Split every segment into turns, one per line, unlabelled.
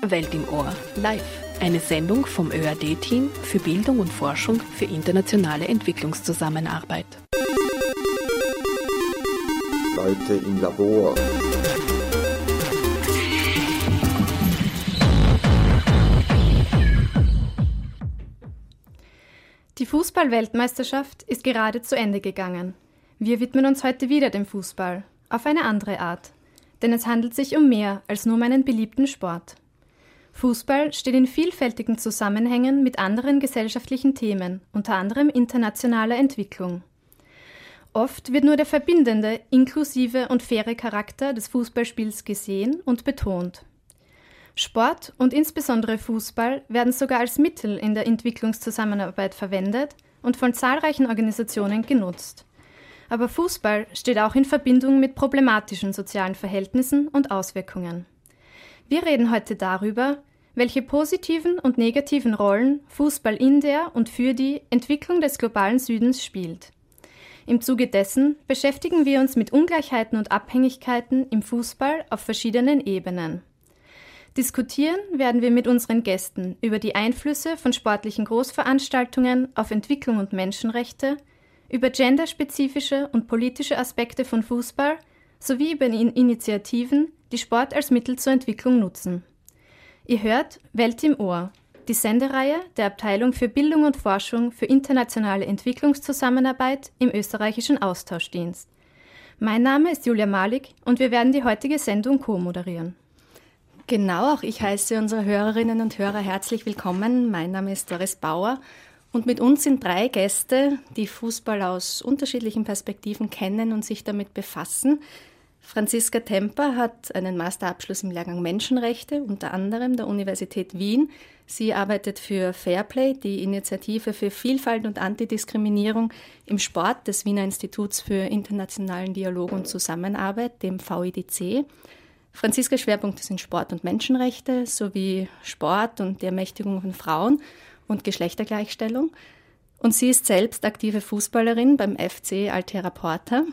Welt im Ohr live. Eine Sendung vom ÖAD-Team für Bildung und Forschung für internationale Entwicklungszusammenarbeit.
Leute im Labor.
Die Fußball-Weltmeisterschaft ist gerade zu Ende gegangen. Wir widmen uns heute wieder dem Fußball, auf eine andere Art. Denn es handelt sich um mehr als nur um einen beliebten Sport. Fußball steht in vielfältigen Zusammenhängen mit anderen gesellschaftlichen Themen, unter anderem internationaler Entwicklung. Oft wird nur der verbindende, inklusive und faire Charakter des Fußballspiels gesehen und betont. Sport und insbesondere Fußball werden sogar als Mittel in der Entwicklungszusammenarbeit verwendet und von zahlreichen Organisationen genutzt. Aber Fußball steht auch in Verbindung mit problematischen sozialen Verhältnissen und Auswirkungen. Wir reden heute darüber, welche positiven und negativen Rollen Fußball in der und für die Entwicklung des globalen Südens spielt. Im Zuge dessen beschäftigen wir uns mit Ungleichheiten und Abhängigkeiten im Fußball auf verschiedenen Ebenen. Diskutieren werden wir mit unseren Gästen über die Einflüsse von sportlichen Großveranstaltungen auf Entwicklung und Menschenrechte, über genderspezifische und politische Aspekte von Fußball sowie über Initiativen, die Sport als Mittel zur Entwicklung nutzen. Ihr hört Welt im Ohr, die Sendereihe der Abteilung für Bildung und Forschung für internationale Entwicklungszusammenarbeit im österreichischen Austauschdienst. Mein Name ist Julia Malik und wir werden die heutige Sendung co-moderieren.
Genau, auch ich heiße unsere Hörerinnen und Hörer herzlich willkommen. Mein Name ist Doris Bauer und mit uns sind 3 Gäste, die Fußball aus unterschiedlichen Perspektiven kennen und sich damit befassen. Franziska Temper hat einen Masterabschluss im Lehrgang Menschenrechte, unter anderem der Universität Wien. Sie arbeitet für Fairplay, die Initiative für Vielfalt und Antidiskriminierung im Sport des Wiener Instituts für internationalen Dialog und Zusammenarbeit, dem VIDC. Franziskas Schwerpunkte sind Sport und Menschenrechte sowie Sport und die Ermächtigung von Frauen und Geschlechtergleichstellung. Und sie ist selbst aktive Fußballerin beim FC Altera Porta.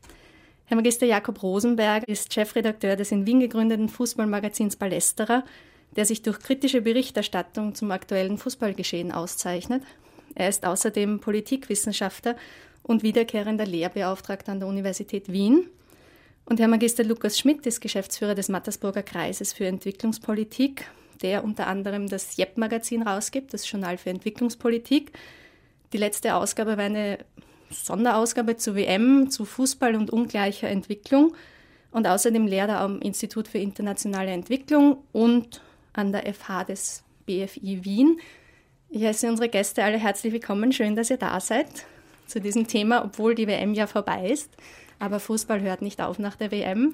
Herr Magister Jakob Rosenberg ist Chefredakteur des in Wien gegründeten Fußballmagazins Ballesterer, der sich durch kritische Berichterstattung zum aktuellen Fußballgeschehen auszeichnet. Er ist außerdem Politikwissenschaftler und wiederkehrender Lehrbeauftragter an der Universität Wien. Und Herr Magister Lukas Schmidt ist Geschäftsführer des Mattersburger Kreises für Entwicklungspolitik, der unter anderem das JEP-Magazin rausgibt, das Journal für Entwicklungspolitik. Die letzte Ausgabe war eine Sonderausgabe zur WM, zu Fußball und ungleicher Entwicklung. Und außerdem lehrt er am Institut für internationale Entwicklung und an der FH des BFI Wien. Ich heiße unsere Gäste alle herzlich willkommen. Schön, dass ihr da seid zu diesem Thema, obwohl die WM ja vorbei ist. Aber Fußball hört nicht auf nach der WM.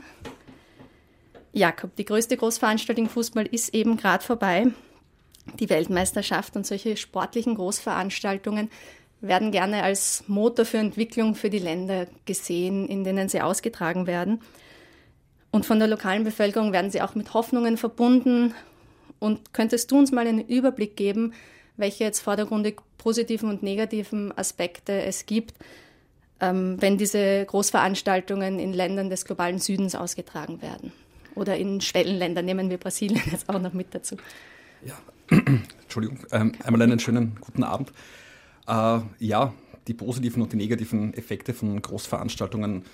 Jakob, die größte Großveranstaltung Fußball ist eben gerade vorbei, die Weltmeisterschaft. Und solche sportlichen Großveranstaltungen werden gerne als Motor für Entwicklung für die Länder gesehen, in denen sie ausgetragen werden. Und von der lokalen Bevölkerung werden sie auch mit Hoffnungen verbunden. Und könntest du uns mal einen Überblick geben, welche jetzt vordergründig positiven und negativen Aspekte es gibt, wenn diese Großveranstaltungen in Ländern des globalen Südens ausgetragen werden? Oder in Schwellenländern, nehmen wir Brasilien jetzt auch noch mit dazu.
Ja, Entschuldigung, einmal einen schönen guten Abend. Ja, die positiven und die negativen Effekte von Großveranstaltungen,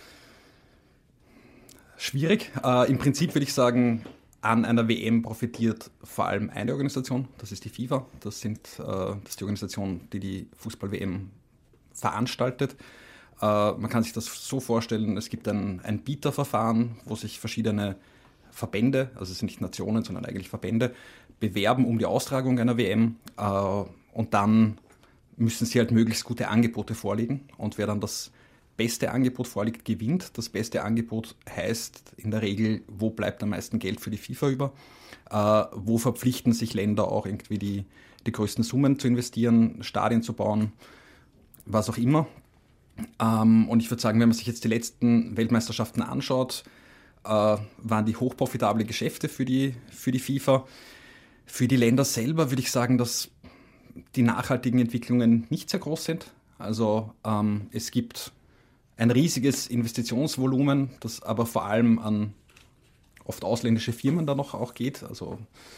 schwierig. Im Prinzip würde ich sagen, an einer WM profitiert vor allem eine Organisation, das ist die FIFA. Das ist die Organisation, die die Fußball-WM veranstaltet. Man kann sich das so vorstellen, es gibt ein Bieterverfahren, wo sich verschiedene Verbände, also es sind nicht Nationen, sondern eigentlich Verbände, bewerben um die Austragung einer WM und dann müssen sie halt möglichst gute Angebote vorlegen und wer dann das beste Angebot vorliegt, gewinnt. Das beste Angebot heißt in der Regel, wo bleibt am meisten Geld für die FIFA über, wo verpflichten sich Länder auch irgendwie die größten Summen zu investieren, Stadien zu bauen, was auch immer. Und ich würde sagen, wenn man sich jetzt die letzten Weltmeisterschaften anschaut, waren die hochprofitable Geschäfte für die FIFA. Für die Länder selber würde ich sagen, dass die nachhaltigen Entwicklungen nicht sehr groß sind. Also es gibt ein riesiges Investitionsvolumen, das aber vor allem an oft ausländische Firmen dann noch auch geht. Also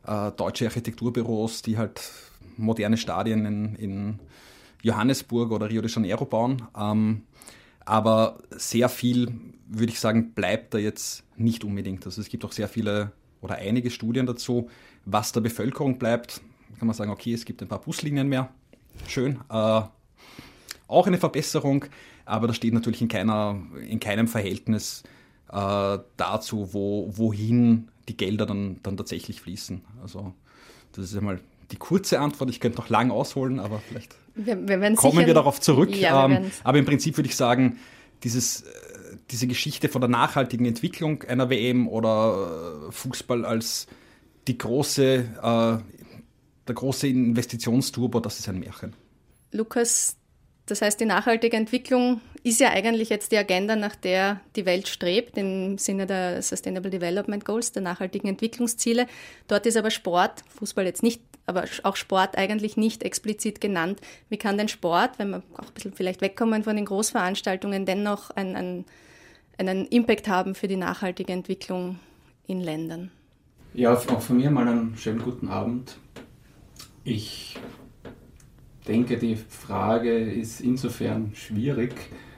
deutsche Architekturbüros, die halt moderne Stadien in Johannesburg oder Rio de Janeiro bauen. Aber sehr viel, würde ich sagen, bleibt da jetzt nicht unbedingt. Also es gibt auch sehr viele oder einige Studien dazu, was der Bevölkerung bleibt. Kann man sagen, okay, es gibt ein paar Buslinien mehr. Schön. Auch eine Verbesserung, aber das steht natürlich in keinem Verhältnis dazu, wohin die Gelder dann tatsächlich fließen. Also das ist einmal die kurze Antwort. Ich könnte noch lang ausholen, aber vielleicht kommen wir darauf zurück.
Ja,
aber im Prinzip würde ich sagen, diese Geschichte von der nachhaltigen Entwicklung einer WM oder Fußball als der große Investitionsturbo, das ist ein Märchen.
Lukas, das heißt, die nachhaltige Entwicklung ist ja eigentlich jetzt die Agenda, nach der die Welt strebt, im Sinne der Sustainable Development Goals, der nachhaltigen Entwicklungsziele. Dort ist aber Sport, Fußball jetzt nicht, aber auch Sport eigentlich nicht explizit genannt. Wie kann denn Sport, wenn wir auch ein bisschen vielleicht wegkommen von den Großveranstaltungen, dennoch einen Impact haben für die nachhaltige Entwicklung in Ländern?
Ja, auch von mir mal einen schönen guten Abend. Ich denke, die Frage ist insofern schwierig,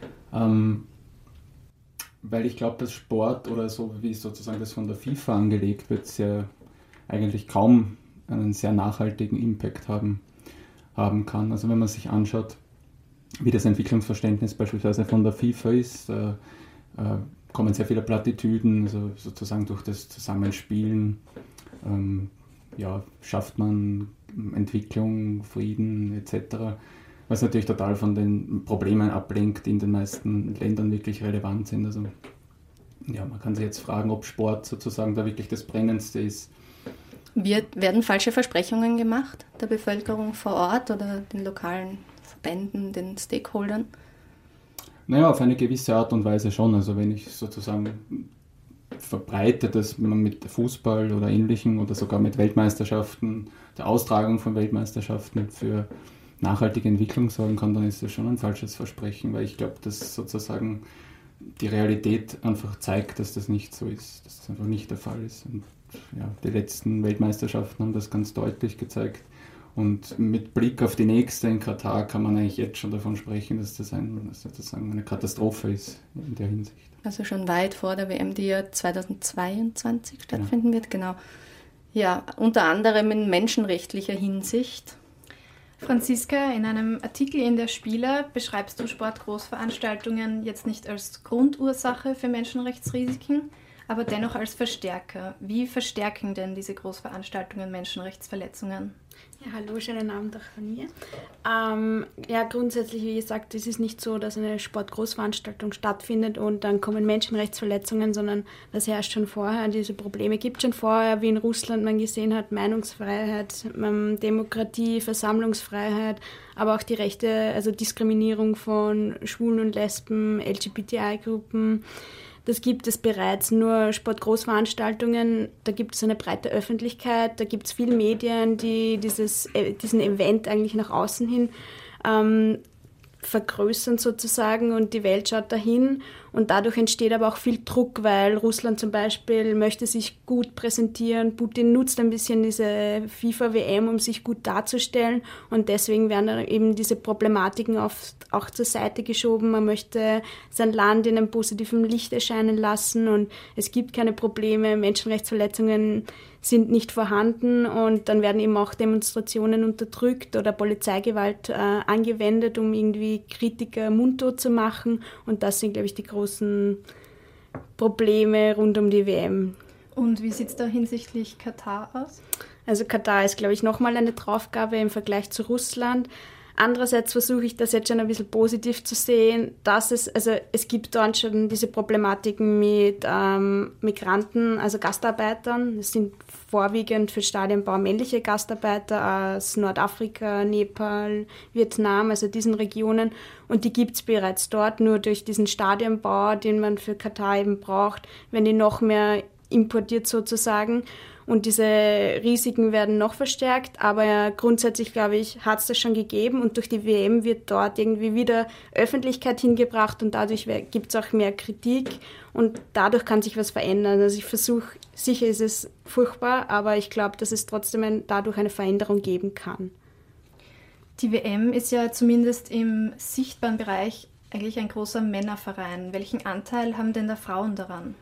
weil ich glaube, dass Sport oder so wie sozusagen das von der FIFA angelegt wird, eigentlich kaum einen sehr nachhaltigen Impact haben kann. Also wenn man sich anschaut, wie das Entwicklungsverständnis beispielsweise von der FIFA ist, kommen sehr viele Plattitüden, also sozusagen durch das Zusammenspielen schafft man Entwicklung, Frieden etc., was natürlich total von den Problemen ablenkt, die in den meisten Ländern wirklich relevant sind. Also ja, man kann sich jetzt fragen, ob Sport sozusagen da wirklich das Brennendste ist.
Werden falsche Versprechungen gemacht der Bevölkerung vor Ort oder den lokalen Verbänden, den Stakeholdern?
Naja, auf eine gewisse Art und Weise schon. Also wenn ich sozusagen verbreite, dass man mit Fußball oder Ähnlichem oder sogar mit Weltmeisterschaften, der Austragung von Weltmeisterschaften für nachhaltige Entwicklung sorgen kann, dann ist das schon ein falsches Versprechen, weil ich glaube, dass sozusagen die Realität einfach zeigt, dass das nicht so ist, dass das einfach nicht der Fall ist. Und ja, die letzten Weltmeisterschaften haben das ganz deutlich gezeigt. Und mit Blick auf die nächste in Katar kann man eigentlich jetzt schon davon sprechen, dass das sozusagen eine Katastrophe ist in der Hinsicht.
Also schon weit vor der WM, die ja 2022 stattfinden wird, genau. Ja, unter anderem in menschenrechtlicher Hinsicht.
Franziska, in einem Artikel in der Spieler beschreibst du Sportgroßveranstaltungen jetzt nicht als Grundursache für Menschenrechtsrisiken, aber dennoch als Verstärker. Wie verstärken denn diese Großveranstaltungen Menschenrechtsverletzungen?
Ja, hallo, schönen Abend auch von mir. Grundsätzlich, wie gesagt, es ist nicht so, dass eine Sportgroßveranstaltung stattfindet und dann kommen Menschenrechtsverletzungen, sondern das herrscht schon vorher. Diese Probleme gibt es schon vorher, wie in Russland man gesehen hat, Meinungsfreiheit, Demokratie, Versammlungsfreiheit, aber auch die Rechte, also Diskriminierung von Schwulen und Lesben, LGBTI-Gruppen. Das gibt es bereits, nur Sportgroßveranstaltungen, da gibt es eine breite Öffentlichkeit, da gibt es viele Medien, die diesen Event eigentlich nach außen hin vergrößern sozusagen und die Welt schaut dahin und dadurch entsteht aber auch viel Druck, weil Russland zum Beispiel möchte sich gut präsentieren, Putin nutzt ein bisschen diese FIFA-WM, um sich gut darzustellen und deswegen werden dann eben diese Problematiken oft auch zur Seite geschoben, man möchte sein Land in einem positiven Licht erscheinen lassen und es gibt keine Probleme, Menschenrechtsverletzungen sind nicht vorhanden und dann werden eben auch Demonstrationen unterdrückt oder Polizeigewalt angewendet, um irgendwie Kritiker mundtot zu machen und das sind, glaube ich, die großen Probleme rund um die WM.
Und wie sieht es da hinsichtlich Katar aus?
Also Katar ist, glaube ich, nochmal eine Draufgabe im Vergleich zu Russland. Andererseits versuche ich das jetzt schon ein bisschen positiv zu sehen, dass es gibt dort schon diese Problematiken mit Migranten, also Gastarbeitern. Es sind vorwiegend für Stadionbau männliche Gastarbeiter aus Nordafrika, Nepal, Vietnam, also diesen Regionen. Und die gibt es bereits dort, nur durch diesen Stadionbau, den man für Katar eben braucht, wenn die noch mehr importiert sozusagen. Und diese Risiken werden noch verstärkt, aber grundsätzlich, glaube ich, hat es das schon gegeben und durch die WM wird dort irgendwie wieder Öffentlichkeit hingebracht und dadurch gibt es auch mehr Kritik und dadurch kann sich was verändern. Also ich versuche, sicher ist es furchtbar, aber ich glaube, dass es trotzdem dadurch eine Veränderung geben kann.
Die WM ist ja zumindest im sichtbaren Bereich eigentlich ein großer Männerverein. Welchen Anteil haben denn da Frauen daran?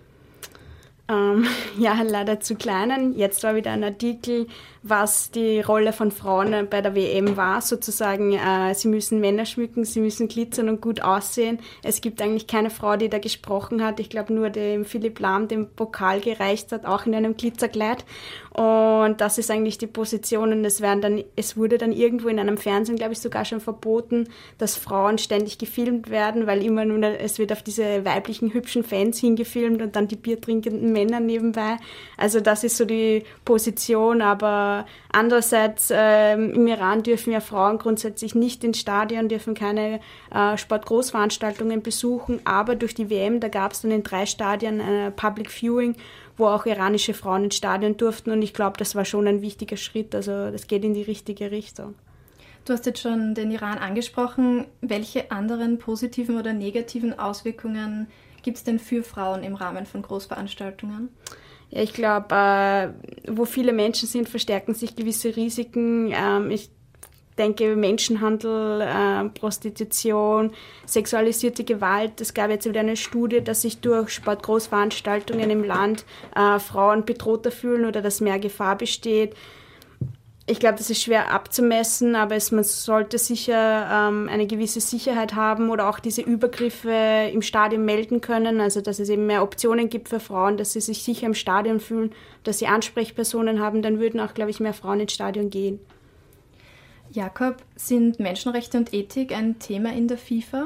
Ja, leider zu kleinen. Jetzt war wieder ein Artikel, was die Rolle von Frauen bei der WM war. Sozusagen, sie müssen Männer schmücken, sie müssen glitzern und gut aussehen. Es gibt eigentlich keine Frau, die da gesprochen hat. Ich glaube, nur dem Philipp Lahm den Pokal gereicht hat, auch in einem Glitzerkleid. Und das ist eigentlich die Position. Und es wurde dann irgendwo in einem Fernsehen, glaube ich, sogar schon verboten, dass Frauen ständig gefilmt werden, weil immer nur, es wird auf diese weiblichen, hübschen Fans hingefilmt und dann die biertrinkenden Männer nebenbei. Also das ist so die Position, aber andererseits im Iran dürfen ja Frauen grundsätzlich nicht ins Stadion, dürfen keine Sportgroßveranstaltungen besuchen, aber durch die WM, da gab es dann in 3 Stadien Public Viewing, wo auch iranische Frauen ins Stadion durften und ich glaube, das war schon ein wichtiger Schritt, also das geht in die richtige Richtung.
Du hast jetzt schon den Iran angesprochen. Welche anderen positiven oder negativen Auswirkungen gibt es denn für Frauen im Rahmen von Großveranstaltungen?
Ja, ich glaube, wo viele Menschen sind, verstärken sich gewisse Risiken. Ich denke, Menschenhandel, Prostitution, sexualisierte Gewalt. Es gab jetzt wieder eine Studie, dass sich durch Sportgroßveranstaltungen im Land Frauen bedrohter fühlen oder dass mehr Gefahr besteht. Ich glaube, das ist schwer abzumessen, aber man sollte sicher eine gewisse Sicherheit haben oder auch diese Übergriffe im Stadion melden können, also dass es eben mehr Optionen gibt für Frauen, dass sie sich sicher im Stadion fühlen, dass sie Ansprechpersonen haben, dann würden auch, glaube ich, mehr Frauen ins Stadion gehen.
Jakob, sind Menschenrechte und Ethik ein Thema in der FIFA?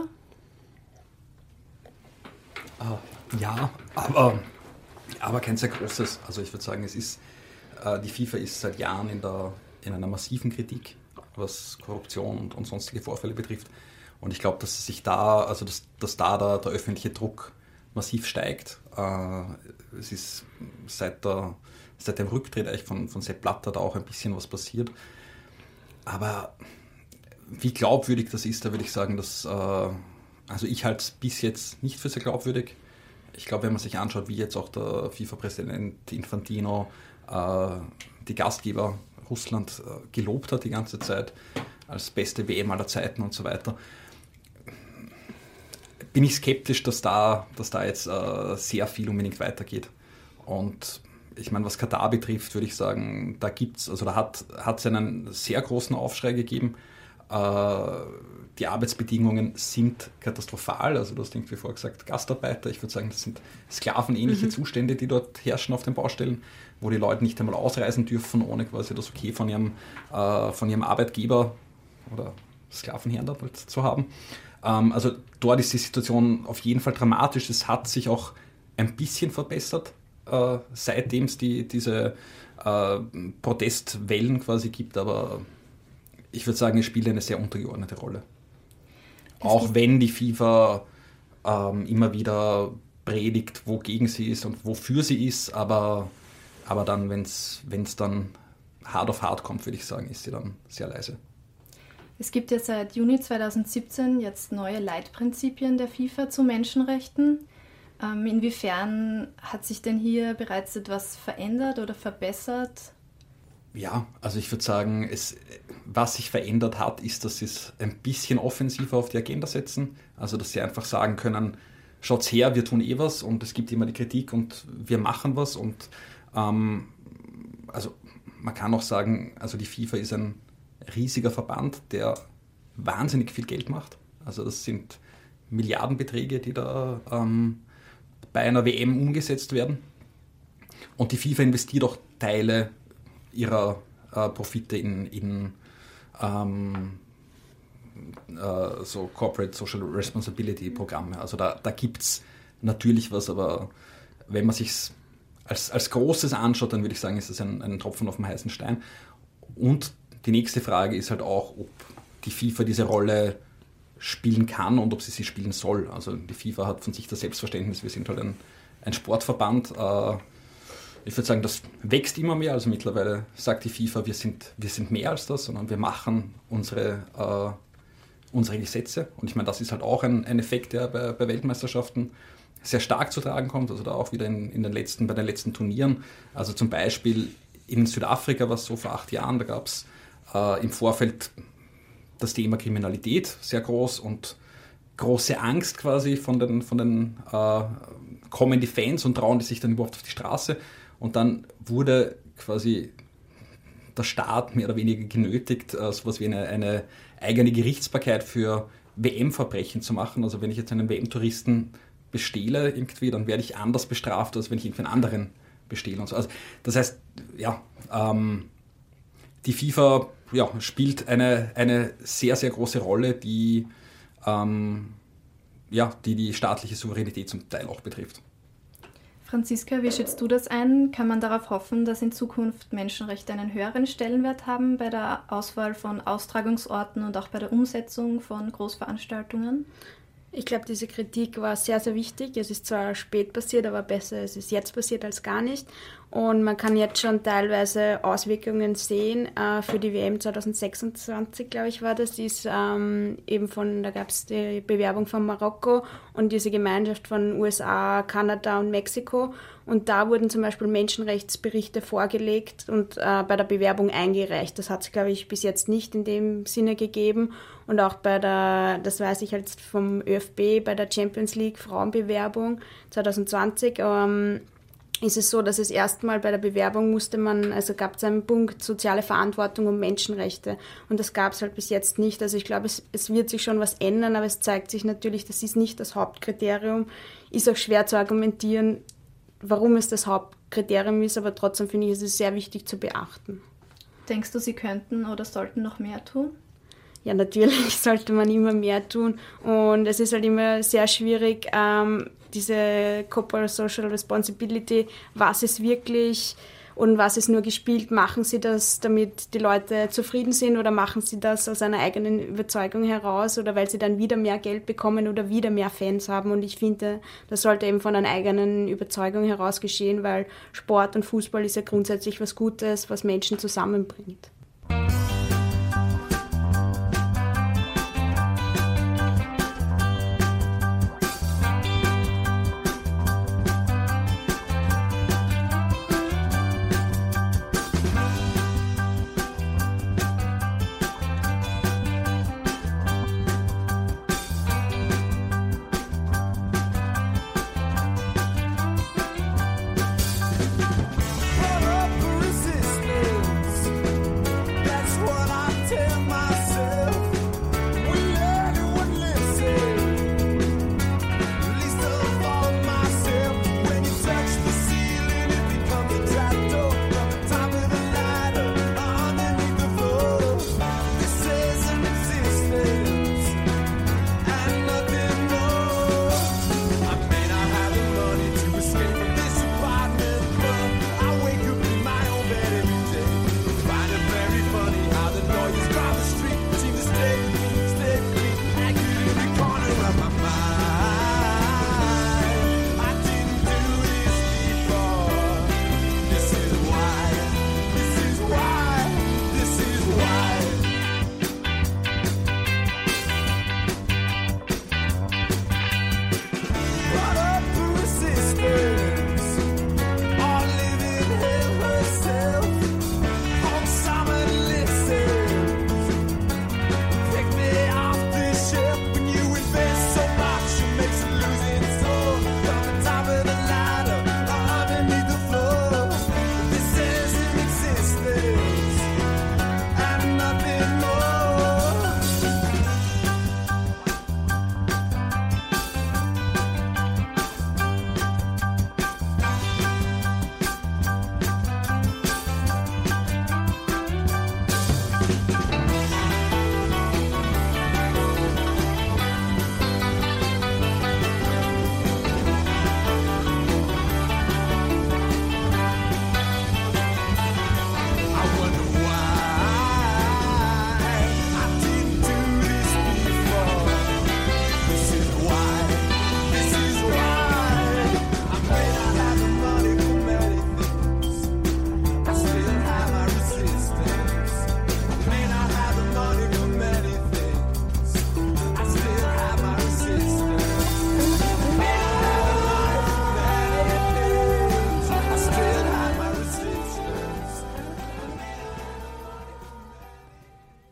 Ja, aber kein sehr großes. Also ich würde sagen, die FIFA ist seit Jahren in einer massiven Kritik, was Korruption und sonstige Vorfälle betrifft. Und ich glaube, dass dass da der öffentliche Druck massiv steigt. Es ist seit dem Rücktritt eigentlich von Sepp Blatter da auch ein bisschen was passiert. Aber wie glaubwürdig das ist, da würde ich sagen, dass ich halte es bis jetzt nicht für sehr glaubwürdig. Ich glaube, wenn man sich anschaut, wie jetzt auch der FIFA-Präsident Infantino die Gastgeber Russland gelobt hat die ganze Zeit als beste WM aller Zeiten und so weiter, bin ich skeptisch, dass da jetzt sehr viel unbedingt weitergeht. Und ich meine, was Katar betrifft, würde ich sagen, da hat es einen sehr großen Aufschrei gegeben. Die Arbeitsbedingungen sind katastrophal. Also du hast irgendwie vorher gesagt, Gastarbeiter. Ich würde sagen, das sind sklavenähnliche Zustände, die dort herrschen auf den Baustellen, wo die Leute nicht einmal ausreisen dürfen, ohne quasi das Okay von ihrem Arbeitgeber oder Sklavenherrn dort zu haben. Also dort ist die Situation auf jeden Fall dramatisch. Es hat sich auch ein bisschen verbessert, seitdem es diese Protestwellen quasi gibt, aber ich würde sagen, es spielt eine sehr untergeordnete Rolle. Auch wenn die FIFA immer wieder predigt, wogegen sie ist und wofür sie ist, aber dann, wenn es dann hart auf hart kommt, würde ich sagen, ist sie dann sehr leise.
Es gibt ja seit Juni 2017 jetzt neue Leitprinzipien der FIFA zu Menschenrechten. Inwiefern hat sich denn hier bereits etwas verändert oder verbessert?
Ja, also ich würde sagen, was sich verändert hat, ist, dass sie es ein bisschen offensiver auf die Agenda setzen. Also dass sie einfach sagen können, schaut's her, wir tun was und es gibt immer die Kritik und wir machen was. Und also man kann auch sagen, also die FIFA ist ein riesiger Verband, der wahnsinnig viel Geld macht. Also das sind Milliardenbeträge, die da bei einer WM umgesetzt werden. Und die FIFA investiert auch Teile ihrer Profite in so Corporate Social Responsibility Programme. Also da gibt es natürlich was, aber wenn man sich als Großes anschaut, dann würde ich sagen, ist es ein Tropfen auf dem heißen Stein. Und die nächste Frage ist halt auch, ob die FIFA diese Rolle spielen kann und ob sie spielen soll. Also die FIFA hat von sich das Selbstverständnis, wir sind halt ein Sportverband Ich würde sagen, das wächst immer mehr. Also mittlerweile sagt die FIFA, wir sind mehr als das, sondern wir machen unsere Gesetze. Und ich meine, das ist halt auch ein Effekt, der bei Weltmeisterschaften sehr stark zu tragen kommt. Also da auch wieder bei den letzten Turnieren. Also zum Beispiel in Südafrika war es so vor 8 Jahren, da gab es im Vorfeld das Thema Kriminalität sehr groß und große Angst quasi von den kommen die Fans und trauen die sich dann überhaupt auf die Straße. Und dann wurde quasi der Staat mehr oder weniger genötigt, sowas wie eine eigene Gerichtsbarkeit für WM-Verbrechen zu machen. Also wenn ich jetzt einen WM-Touristen bestehle irgendwie, dann werde ich anders bestraft, als wenn ich irgendeinen anderen bestehle und so. Also das heißt, ja, die FIFA spielt eine sehr, sehr große Rolle, die staatliche Souveränität zum Teil auch betrifft.
Franziska, wie schätzt du das ein? Kann man darauf hoffen, dass in Zukunft Menschenrechte einen höheren Stellenwert haben bei der Auswahl von Austragungsorten und auch bei der Umsetzung von Großveranstaltungen?
Ich glaube, diese Kritik war sehr, sehr wichtig. Es ist zwar spät passiert, aber besser, es ist jetzt passiert als gar nicht. Und man kann jetzt schon teilweise Auswirkungen sehen. Für die WM 2026, glaube ich, war das. Da gab es die Bewerbung von Marokko und diese Gemeinschaft von USA, Kanada und Mexiko. Und da wurden zum Beispiel Menschenrechtsberichte vorgelegt und bei der Bewerbung eingereicht. Das hat es, glaube ich, bis jetzt nicht in dem Sinne gegeben. Und auch das weiß ich jetzt vom ÖFB, bei der Champions League Frauenbewerbung 2020, ist es so, dass es erstmal bei der Bewerbung gab es einen Punkt soziale Verantwortung und Menschenrechte. Und das gab es halt bis jetzt nicht. Also ich glaube, es wird sich schon was ändern, aber es zeigt sich natürlich, das ist nicht das Hauptkriterium. Ist auch schwer zu argumentieren, warum es das Hauptkriterium ist, aber trotzdem finde ich, es ist sehr wichtig zu beachten.
Denkst du, sie könnten oder sollten noch mehr tun?
Ja, natürlich sollte man immer mehr tun. Und es ist halt immer sehr schwierig, diese Corporate Social Responsibility, was ist wirklich und was ist nur gespielt. Machen sie das, damit die Leute zufrieden sind, oder machen sie das aus einer eigenen Überzeugung heraus oder weil sie dann wieder mehr Geld bekommen oder wieder mehr Fans haben? Und ich finde, das sollte eben von einer eigenen Überzeugung heraus geschehen, weil Sport und Fußball ist ja grundsätzlich was Gutes, was Menschen zusammenbringt.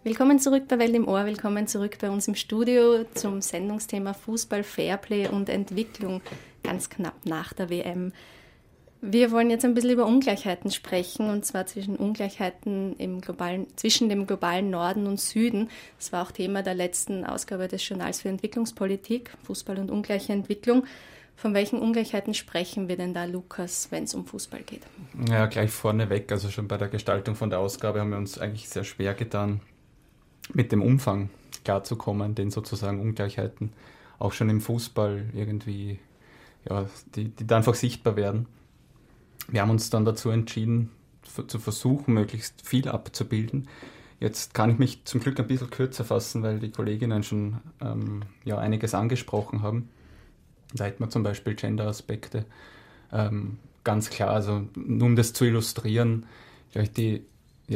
Willkommen zurück bei Welt im Ohr, willkommen zurück bei uns im Studio zum Sendungsthema Fußball, Fairplay und Entwicklung, ganz knapp nach der WM. Wir wollen jetzt ein bisschen über Ungleichheiten sprechen, und zwar zwischen Ungleichheiten zwischen dem globalen Norden und Süden. Das war auch Thema der letzten Ausgabe des Journals für Entwicklungspolitik, Fußball und ungleiche Entwicklung. Von welchen Ungleichheiten sprechen wir denn da, Lukas, wenn es um Fußball geht?
Ja, gleich vorneweg, also schon bei der Gestaltung von der Ausgabe haben wir uns eigentlich sehr schwer getan, mit dem Umfang klarzukommen, den sozusagen Ungleichheiten auch schon im Fußball irgendwie, ja, die da einfach sichtbar werden. Wir haben uns dann dazu entschieden, zu versuchen, möglichst viel abzubilden. Jetzt kann ich mich zum Glück ein bisschen kürzer fassen, weil die Kolleginnen schon einiges angesprochen haben. Da hätten wir zum Beispiel Gender-Aspekte. Ganz klar, also nur um das zu illustrieren, vielleicht die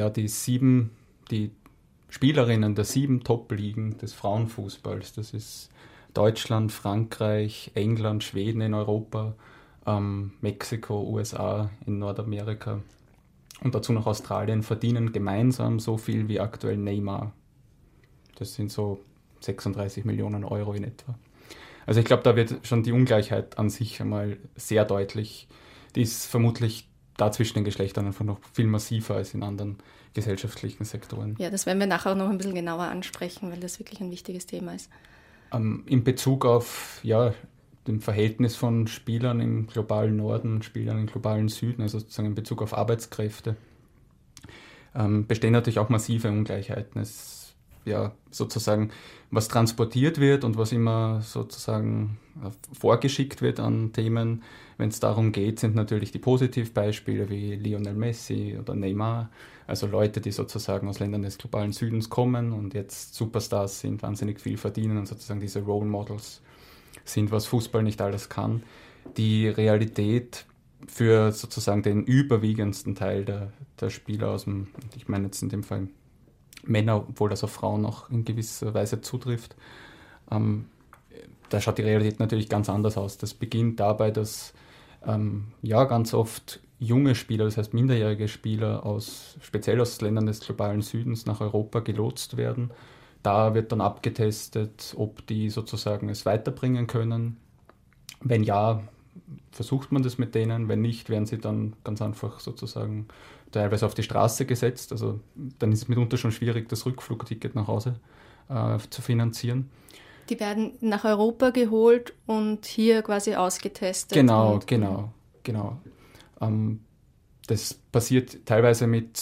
Spielerinnen der 7 Top-Ligen des Frauenfußballs, das ist Deutschland, Frankreich, England, Schweden in Europa, Mexiko, USA in Nordamerika und dazu noch Australien, verdienen gemeinsam so viel wie aktuell Neymar. Das sind so 36 Millionen Euro in etwa. Also ich glaube, da wird schon die Ungleichheit an sich einmal sehr deutlich. Die ist vermutlich da zwischen den Geschlechtern einfach noch viel massiver als in anderen gesellschaftlichen Sektoren.
Ja, das werden wir nachher auch noch ein bisschen genauer ansprechen, weil das wirklich ein wichtiges Thema ist.
In Bezug auf dem Verhältnis von Spielern im globalen Norden, Spielern im globalen Süden, also sozusagen in Bezug auf Arbeitskräfte, bestehen natürlich auch massive Ungleichheiten. Sozusagen, was transportiert wird und was immer sozusagen vorgeschickt wird an Themen, wenn es darum geht, sind natürlich die Positivbeispiele wie Lionel Messi oder Neymar, also Leute, die sozusagen aus Ländern des globalen Südens kommen und jetzt Superstars sind, wahnsinnig viel verdienen und sozusagen diese Role Models sind, was Fußball nicht alles kann. Die Realität für sozusagen den überwiegendsten Teil der Spieler ich meine jetzt in dem Fall Männer, obwohl das auf Frauen auch in gewisser Weise zutrifft, da schaut die Realität natürlich ganz anders aus. Das beginnt dabei, dass ganz oft junge Spieler, das heißt minderjährige Spieler, speziell aus Ländern des globalen Südens nach Europa gelotst werden. Da wird dann abgetestet, ob die sozusagen es weiterbringen können. Wenn ja, versucht man das mit denen. Wenn nicht, werden sie dann ganz einfach sozusagen teilweise auf die Straße gesetzt. Also dann ist es mitunter schon schwierig, das Rückflugticket nach Hause zu finanzieren.
Die werden nach Europa geholt und hier quasi ausgetestet.
Genau. Das passiert teilweise mit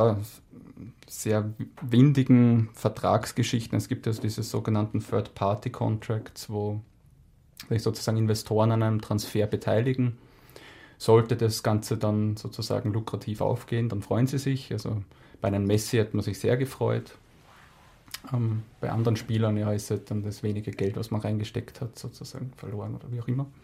sehr windigen Vertragsgeschichten. Es gibt also diese sogenannten Third-Party-Contracts, wo sich sozusagen Investoren an einem Transfer beteiligen. Sollte das Ganze dann sozusagen lukrativ aufgehen, dann freuen sie sich. Also bei einem Messi hat man sich sehr gefreut. Bei anderen Spielern ist dann das wenige Geld, was man reingesteckt hat, sozusagen verloren oder wie auch immer.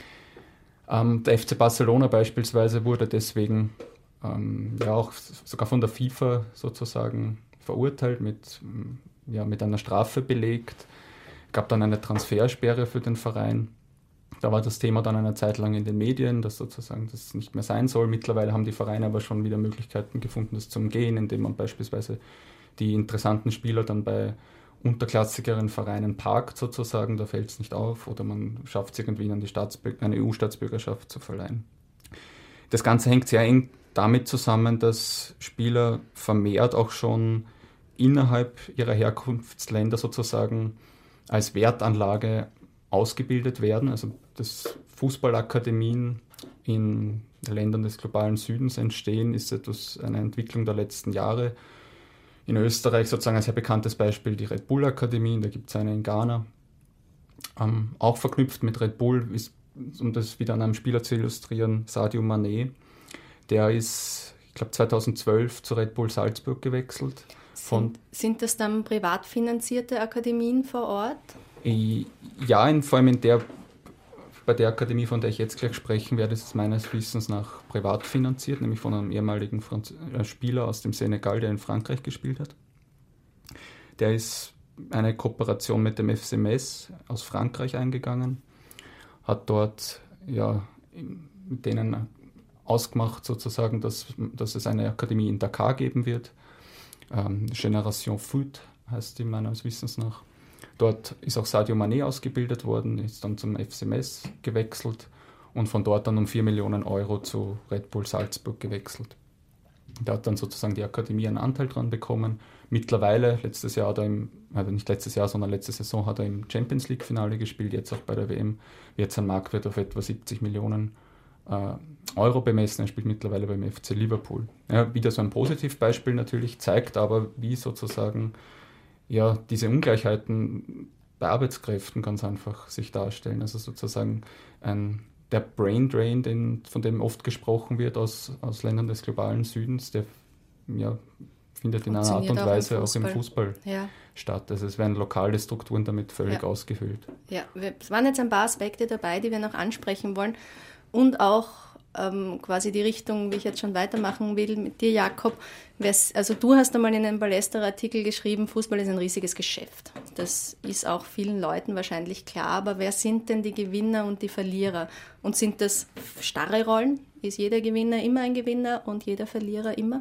Der FC Barcelona beispielsweise wurde deswegen auch sogar von der FIFA sozusagen verurteilt, mit einer Strafe belegt. Gab dann eine Transfersperre für den Verein. Da war das Thema dann eine Zeit lang in den Medien, dass sozusagen das nicht mehr sein soll. Mittlerweile haben die Vereine aber schon wieder Möglichkeiten gefunden, das zu umgehen, indem man beispielsweise die interessanten Spieler dann bei unterklassigeren Vereinen parkt sozusagen, da fällt es nicht auf, oder man schafft es irgendwie, ihnen eine EU-Staatsbürgerschaft zu verleihen. Das Ganze hängt sehr eng damit zusammen, dass Spieler vermehrt auch schon innerhalb ihrer Herkunftsländer sozusagen als Wertanlage ausgebildet werden. Also dass Fußballakademien in Ländern des globalen Südens entstehen, ist eine Entwicklung der letzten Jahre. In Österreich sozusagen ein sehr bekanntes Beispiel die Red Bull Akademie, da gibt es eine in Ghana. Auch verknüpft mit Red Bull ist, um das wieder an einem Spieler zu illustrieren, Sadio Mané. Der ist, ich glaube, 2012 zu Red Bull Salzburg gewechselt.
Sind das dann privat finanzierte Akademien vor Ort?
Ja, vor allem bei der Akademie, von der ich jetzt gleich sprechen werde, ist es meines Wissens nach privat finanziert, nämlich von einem ehemaligen Spieler aus dem Senegal, der in Frankreich gespielt hat. Der ist eine Kooperation mit dem FC Metz aus Frankreich eingegangen, hat dort mit denen ausgemacht sozusagen, dass es eine Akademie in Dakar geben wird. Génération Foot heißt die meines Wissens nach. Dort ist auch Sadio Mané ausgebildet worden, ist dann zum FC Metz gewechselt und von dort dann um 4 Millionen Euro zu Red Bull Salzburg gewechselt. Der hat dann sozusagen die Akademie einen Anteil dran bekommen. Mittlerweile, letzte Saison hat er im Champions League-Finale gespielt, jetzt auch bei der WM. Wird sein Marktwert auf etwa 70 Millionen Euro bemessen. Er spielt mittlerweile beim FC Liverpool. Ja, wieder so ein Positivbeispiel natürlich, zeigt aber, wie sozusagen diese Ungleichheiten bei Arbeitskräften ganz einfach sich darstellen. Also sozusagen der Brain Drain, von dem oft gesprochen wird aus Ländern des globalen Südens, der findet in einer Art und Weise auch im Fußball statt. Also es werden lokale Strukturen damit völlig ausgefüllt. Ja,
es waren jetzt ein paar Aspekte dabei, die wir noch ansprechen wollen und auch quasi die Richtung, wie ich jetzt schon weitermachen will mit dir, Jakob. Also du hast einmal in einem Ballester-Artikel geschrieben, Fußball ist ein riesiges Geschäft. Das ist auch vielen Leuten wahrscheinlich klar, aber wer sind denn die Gewinner und die Verlierer? Und sind das starre Rollen? Ist jeder Gewinner immer ein Gewinner und jeder Verlierer immer?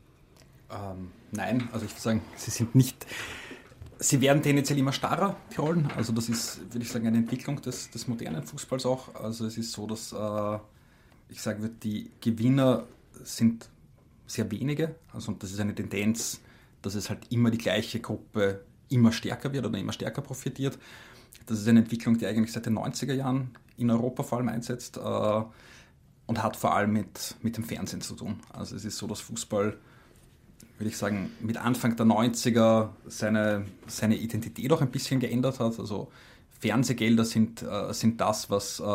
Nein, also ich würde sagen, sie werden tendenziell immer starrer, die Rollen. Also das ist, würde ich sagen, eine Entwicklung des modernen Fußballs auch. Also es ist so, dass ich sagen würde, die Gewinner sind sehr wenige. Also und das ist eine Tendenz, dass es halt immer die gleiche Gruppe immer stärker wird oder immer stärker profitiert. Das ist eine Entwicklung, die eigentlich seit den 90er Jahren in Europa vor allem einsetzt und hat vor allem mit dem Fernsehen zu tun. Also es ist so, dass Fußball, würde ich sagen, mit Anfang der 90er seine Identität auch ein bisschen geändert hat. Also Fernsehgelder sind das,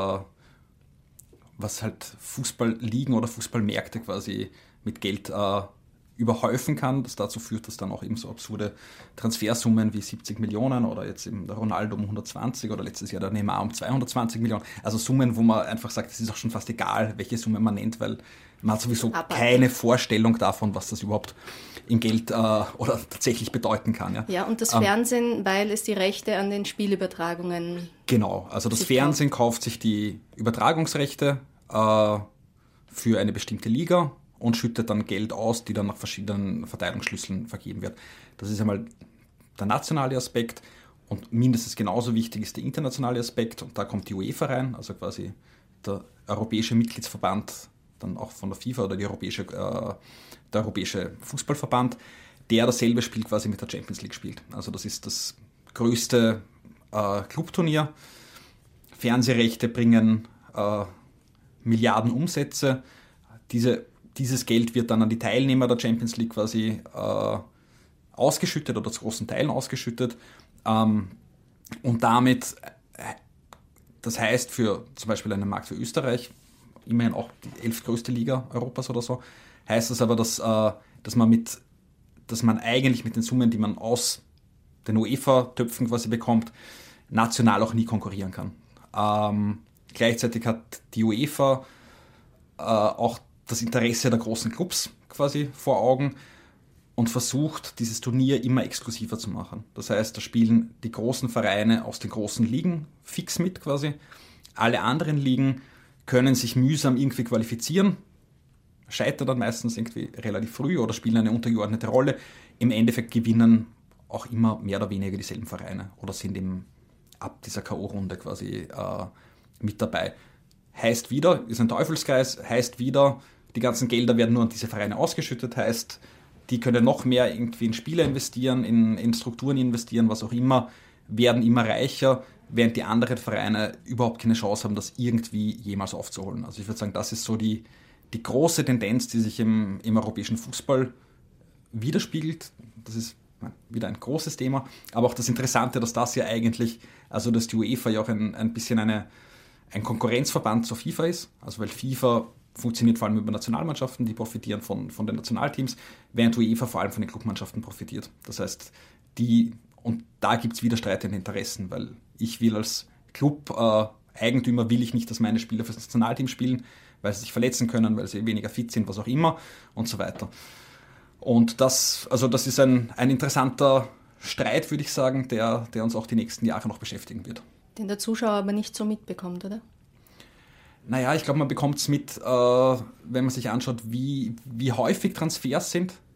was halt Fußballligen oder Fußballmärkte quasi mit Geld überhäufen kann. Das dazu führt, dass dann auch eben so absurde Transfersummen wie 70 Millionen oder jetzt eben der Ronaldo um 120 oder letztes Jahr der Neymar um 220 Millionen. Also Summen, wo man einfach sagt, es ist auch schon fast egal, welche Summe man nennt, weil man hat sowieso keine Vorstellung davon, was das überhaupt in Geld oder tatsächlich bedeuten kann. Ja,
und das Fernsehen, weil es die Rechte an den Spielübertragungen...
Genau, also das Fernsehen kauft sich die Übertragungsrechte für eine bestimmte Liga und schüttet dann Geld aus, die dann nach verschiedenen Verteilungsschlüsseln vergeben wird. Das ist einmal der nationale Aspekt und mindestens genauso wichtig ist der internationale Aspekt und da kommt die UEFA rein, also quasi der europäische Mitgliedsverband dann auch von der FIFA oder der europäische Fußballverband, der dasselbe Spiel quasi mit der Champions League spielt. Also das ist das größte Clubturnier. Fernsehrechte bringen Milliarden Umsätze. Dieses Geld wird dann an die Teilnehmer der Champions League quasi ausgeschüttet oder zu großen Teilen ausgeschüttet. Und damit, das heißt für zum Beispiel einen Markt wie Österreich, immerhin auch die 11. größte Liga Europas oder so, heißt das aber, dass man eigentlich mit den Summen, die man aus den UEFA-Töpfen quasi bekommt, national auch nie konkurrieren kann. Gleichzeitig hat die UEFA auch das Interesse der großen Clubs quasi vor Augen und versucht, dieses Turnier immer exklusiver zu machen. Das heißt, da spielen die großen Vereine aus den großen Ligen fix mit quasi. Alle anderen Ligen können sich mühsam irgendwie qualifizieren, scheitern dann meistens irgendwie relativ früh oder spielen eine untergeordnete Rolle. Im Endeffekt gewinnen auch immer mehr oder weniger dieselben Vereine oder sind eben ab dieser K.O.-Runde quasi mit dabei. Heißt wieder, ist ein Teufelskreis, heißt wieder, die ganzen Gelder werden nur an diese Vereine ausgeschüttet, heißt, die können noch mehr irgendwie in Spiele investieren, in Strukturen investieren, was auch immer, werden immer reicher, während die anderen Vereine überhaupt keine Chance haben, das irgendwie jemals aufzuholen. Also ich würde sagen, das ist so die große Tendenz, die sich im europäischen Fußball widerspiegelt. Das ist wieder ein großes Thema, aber auch das Interessante, dass das ja eigentlich, also dass die UEFA ja auch ein bisschen ein Konkurrenzverband zur FIFA ist, also weil FIFA funktioniert vor allem über Nationalmannschaften, die profitieren von den Nationalteams, während UEFA vor allem von den Clubmannschaften profitiert. Das heißt, und da gibt es widerstreitende Interessen, weil ich will als Club-Eigentümer will ich nicht, dass meine Spieler fürs Nationalteam spielen, weil sie sich verletzen können, weil sie weniger fit sind, was auch immer und so weiter. Und das ist ein interessanter Streit, würde ich sagen, der uns auch die nächsten Jahre noch beschäftigen wird.
Den der Zuschauer aber nicht so mitbekommt, oder?
Naja, ich glaube, man bekommt es mit, wenn man sich anschaut, wie häufig Transfers sind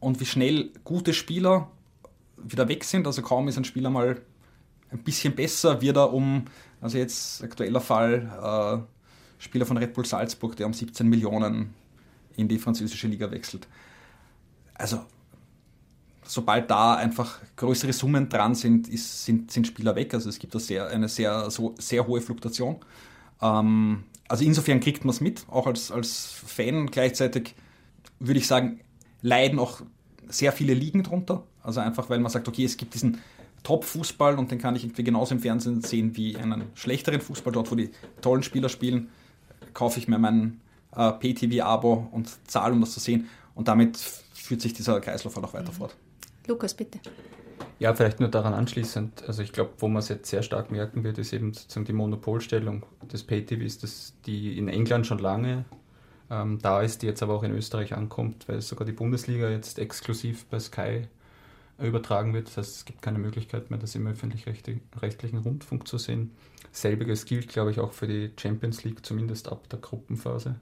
und wie schnell gute Spieler wieder weg sind. Also kaum ist ein Spieler mal ein bisschen besser, wird er also jetzt aktueller Fall, Spieler von Red Bull Salzburg, der 17 Millionen in die französische Liga wechselt. Also sobald da einfach größere Summen dran sind, sind Spieler weg. Also es gibt da eine sehr hohe Fluktuation. Also insofern kriegt man es mit, auch als Fan. Gleichzeitig würde ich sagen, leiden auch sehr viele Ligen drunter. Also einfach, weil man sagt, okay, es gibt diesen Top-Fußball und den kann ich irgendwie genauso im Fernsehen sehen wie einen schlechteren Fußball. Dort, wo die tollen Spieler spielen, kaufe ich mir mein Pay-TV-Abo und zahle, um das zu sehen. Und damit führt sich dieser Kreislauf halt auch weiter fort.
Lukas, bitte.
Ja, vielleicht nur daran anschließend. Also ich glaube, wo man es jetzt sehr stark merken wird, ist eben sozusagen die Monopolstellung des Pay-TVs, die in England schon lange da ist, die jetzt aber auch in Österreich ankommt, weil sogar die Bundesliga jetzt exklusiv bei Sky übertragen wird. Das heißt, es gibt keine Möglichkeit mehr, das im öffentlich-rechtlichen Rundfunk zu sehen. Selbiges gilt, glaube ich, auch für die Champions League, zumindest ab der Gruppenphase.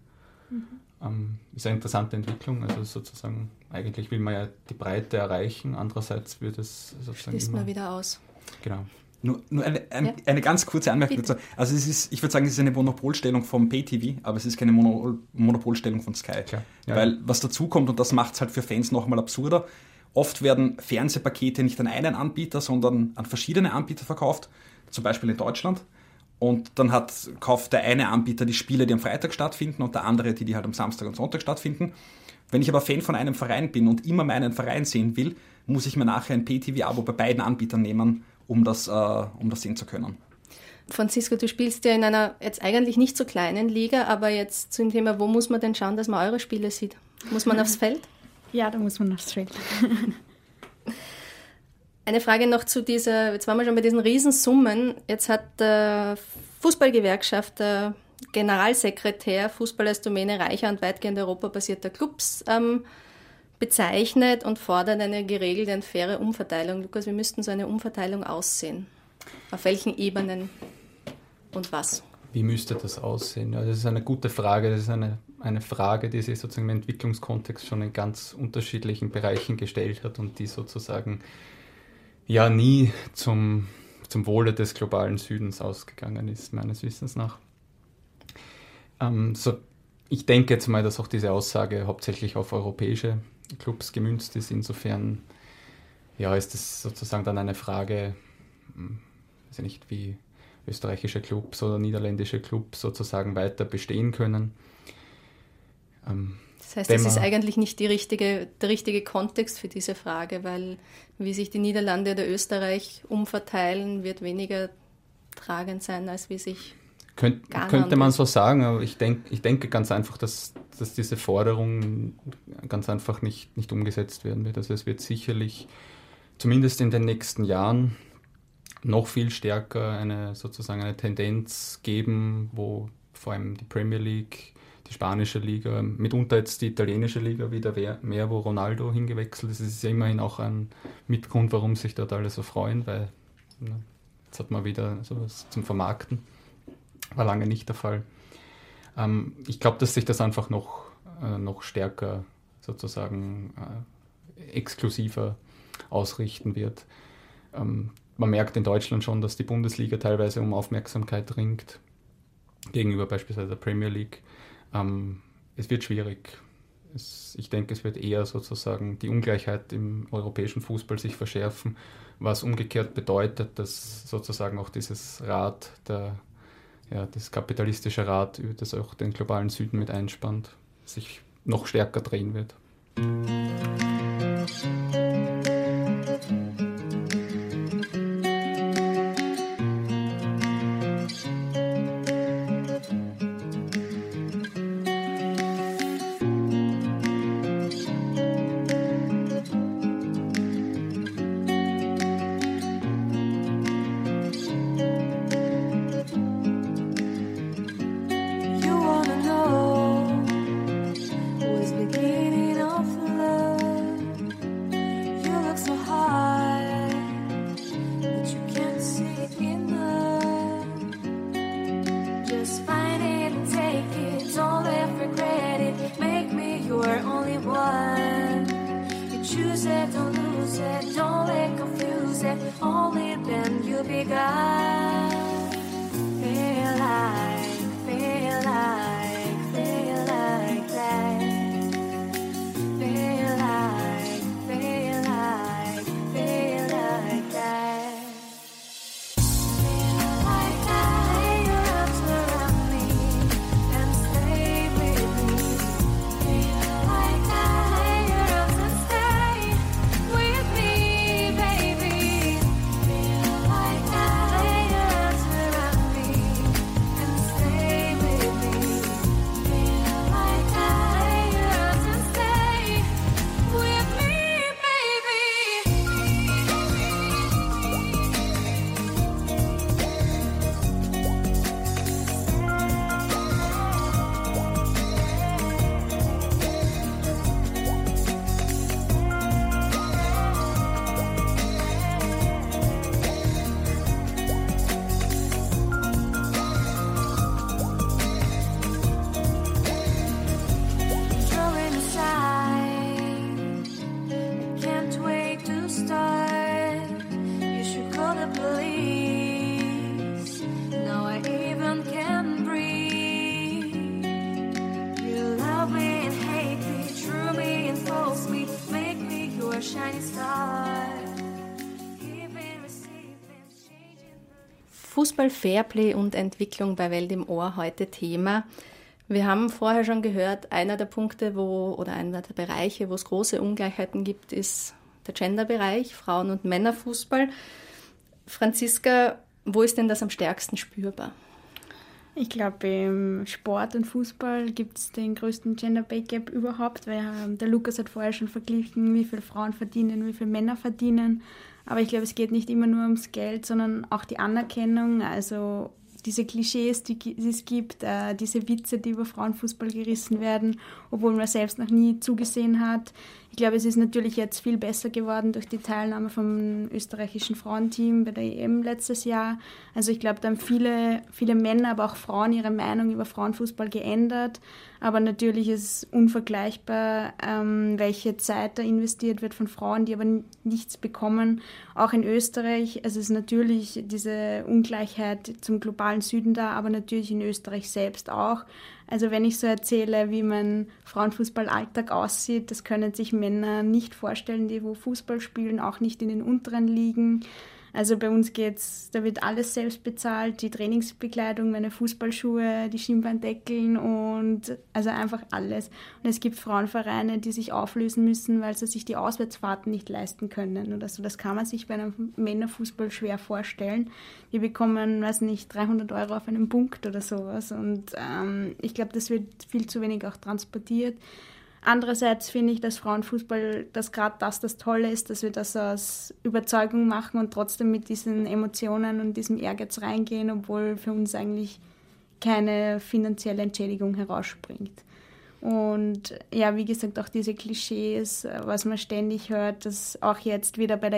Ist eine interessante Entwicklung. Also sozusagen, eigentlich will man ja die Breite erreichen, andererseits wird es sozusagen
schließt man wieder aus.
Genau.
Nur eine ganz kurze Anmerkung dazu. Also ich würde sagen, es ist eine Monopolstellung vom Pay-TV, aber es ist keine Monopolstellung von Sky.
Klar. Ja.
Weil was dazu kommt, und das macht es halt für Fans nochmal absurder, oft werden Fernsehpakete nicht an einen Anbieter, sondern an verschiedene Anbieter verkauft, zum Beispiel in Deutschland. Und dann kauft der eine Anbieter die Spiele, die am Freitag stattfinden, und der andere, die halt am Samstag und Sonntag stattfinden. Wenn ich aber Fan von einem Verein bin und immer meinen Verein sehen will, muss ich mir nachher ein Pay-TV-Abo bei beiden Anbietern nehmen, um das sehen zu können.
Franziska, du spielst ja in einer jetzt eigentlich nicht so kleinen Liga, aber jetzt zum Thema, wo muss man denn schauen, dass man eure Spiele sieht? Muss man aufs Feld?
Ja, da muss man aufs Feld.
Eine Frage noch zu jetzt waren wir schon bei diesen Riesensummen. Jetzt hat der Fußballgewerkschaft, der Generalsekretär Fußball als Domäne reicher und weitgehend europabasierter Clubs bezeichnet und fordert eine geregelte und faire Umverteilung. Lukas, wie müssten so eine Umverteilung aussehen? Auf welchen Ebenen und was?
Wie müsste das aussehen? Ja, das ist eine gute Frage. Das ist eine Frage, die sich sozusagen im Entwicklungskontext schon in ganz unterschiedlichen Bereichen gestellt hat und die sozusagen ja nie zum Wohle des globalen Südens ausgegangen ist, meines Wissens nach. Ich denke jetzt mal, dass auch diese Aussage hauptsächlich auf europäische Clubs gemünzt ist. Insofern ja, ist es sozusagen dann eine Frage, weiß ich nicht, wie österreichische Clubs oder niederländische Clubs sozusagen weiter bestehen können.
Das heißt, das ist eigentlich nicht der richtige Kontext für diese Frage, weil wie sich die Niederlande oder Österreich umverteilen, wird weniger tragend sein, als wie sich
Könnte man so sagen, aber ich denke ganz einfach, dass diese Forderung ganz einfach nicht umgesetzt werden wird. Also es wird sicherlich zumindest in den nächsten Jahren noch viel stärker eine Tendenz geben, wo vor allem die Premier League, die spanische Liga, mitunter jetzt die italienische Liga wieder mehr, wo Ronaldo hingewechselt ist. Das ist ja immerhin auch ein Mitgrund, warum sich dort alle so freuen, weil jetzt hat man wieder sowas zum Vermarkten. War lange nicht der Fall. Ich glaube, dass sich das einfach noch stärker sozusagen exklusiver ausrichten wird. Man merkt in Deutschland schon, dass die Bundesliga teilweise um Aufmerksamkeit ringt, gegenüber beispielsweise der Premier League. Es wird schwierig. Ich denke, es wird eher sozusagen die Ungleichheit im europäischen Fußball sich verschärfen, was umgekehrt bedeutet, dass sozusagen auch dieses Rad, das kapitalistische Rad, das auch den globalen Süden mit einspannt, sich noch stärker drehen wird.
said only then you begun. Feel like that. Feel like that. Feel like that. Lay your arms around me and stay with me. Feel like that. Lay your arms and stay with me, baby. Feel like that. Lay your arms around me and stay with me. Feel like that. Lay your arms and stay with me, baby. Drawing aside, can't wait to start. You should call the police. Now I even can breathe. You love me and hate me, true me and false me, make me your shining star. Giving, receiving, changing.
Fußball, Fairplay und Entwicklung bei Welt im Ohr heute Thema. Wir haben vorher schon gehört, einer der Punkte, einer der Bereiche, wo es große Ungleichheiten gibt, ist der Genderbereich, Frauen- und Männerfußball. Franziska, wo ist denn das am stärksten spürbar?
Ich glaube, im Sport und Fußball gibt es den größten Gender Pay Gap überhaupt, weil der Lukas hat vorher schon verglichen, wie viel Frauen verdienen, wie viel Männer verdienen. Aber ich glaube, es geht nicht immer nur ums Geld, sondern auch die Anerkennung, also diese Klischees, die es gibt, diese Witze, die über Frauenfußball gerissen werden, obwohl man selbst noch nie zugesehen hat. Ich glaube, es ist natürlich jetzt viel besser geworden durch die Teilnahme vom österreichischen Frauenteam bei der EM letztes Jahr. Also ich glaube, da haben viele Männer, aber auch Frauen ihre Meinung über Frauenfußball geändert. Aber natürlich ist es unvergleichbar, welche Zeit da investiert wird von Frauen, die aber nichts bekommen. Auch in Österreich, also es ist natürlich diese Ungleichheit zum globalen Süden da, aber natürlich in Österreich selbst auch. Also wenn ich so erzähle, wie mein Frauenfußball-Alltag aussieht, das können sich Männer nicht vorstellen, die wo Fußball spielen, auch nicht in den unteren Ligen. Also bei uns da wird alles selbst bezahlt, die Trainingsbekleidung, meine Fußballschuhe, die Schienbeindeckeln und also einfach alles. Und es gibt Frauenvereine, die sich auflösen müssen, weil sie sich die Auswärtsfahrten nicht leisten können oder so. Das kann man sich bei einem Männerfußball schwer vorstellen. Die bekommen, 300 € auf einen Punkt oder sowas. Und ich glaube, das wird viel zu wenig auch transportiert. Andererseits finde ich, dass Frauenfußball, dass gerade das Tolle ist, dass wir das aus Überzeugung machen und trotzdem mit diesen Emotionen und diesem Ehrgeiz reingehen, obwohl für uns eigentlich keine finanzielle Entschädigung herausspringt. Und ja, wie gesagt, auch diese Klischees, was man ständig hört, dass auch jetzt wieder bei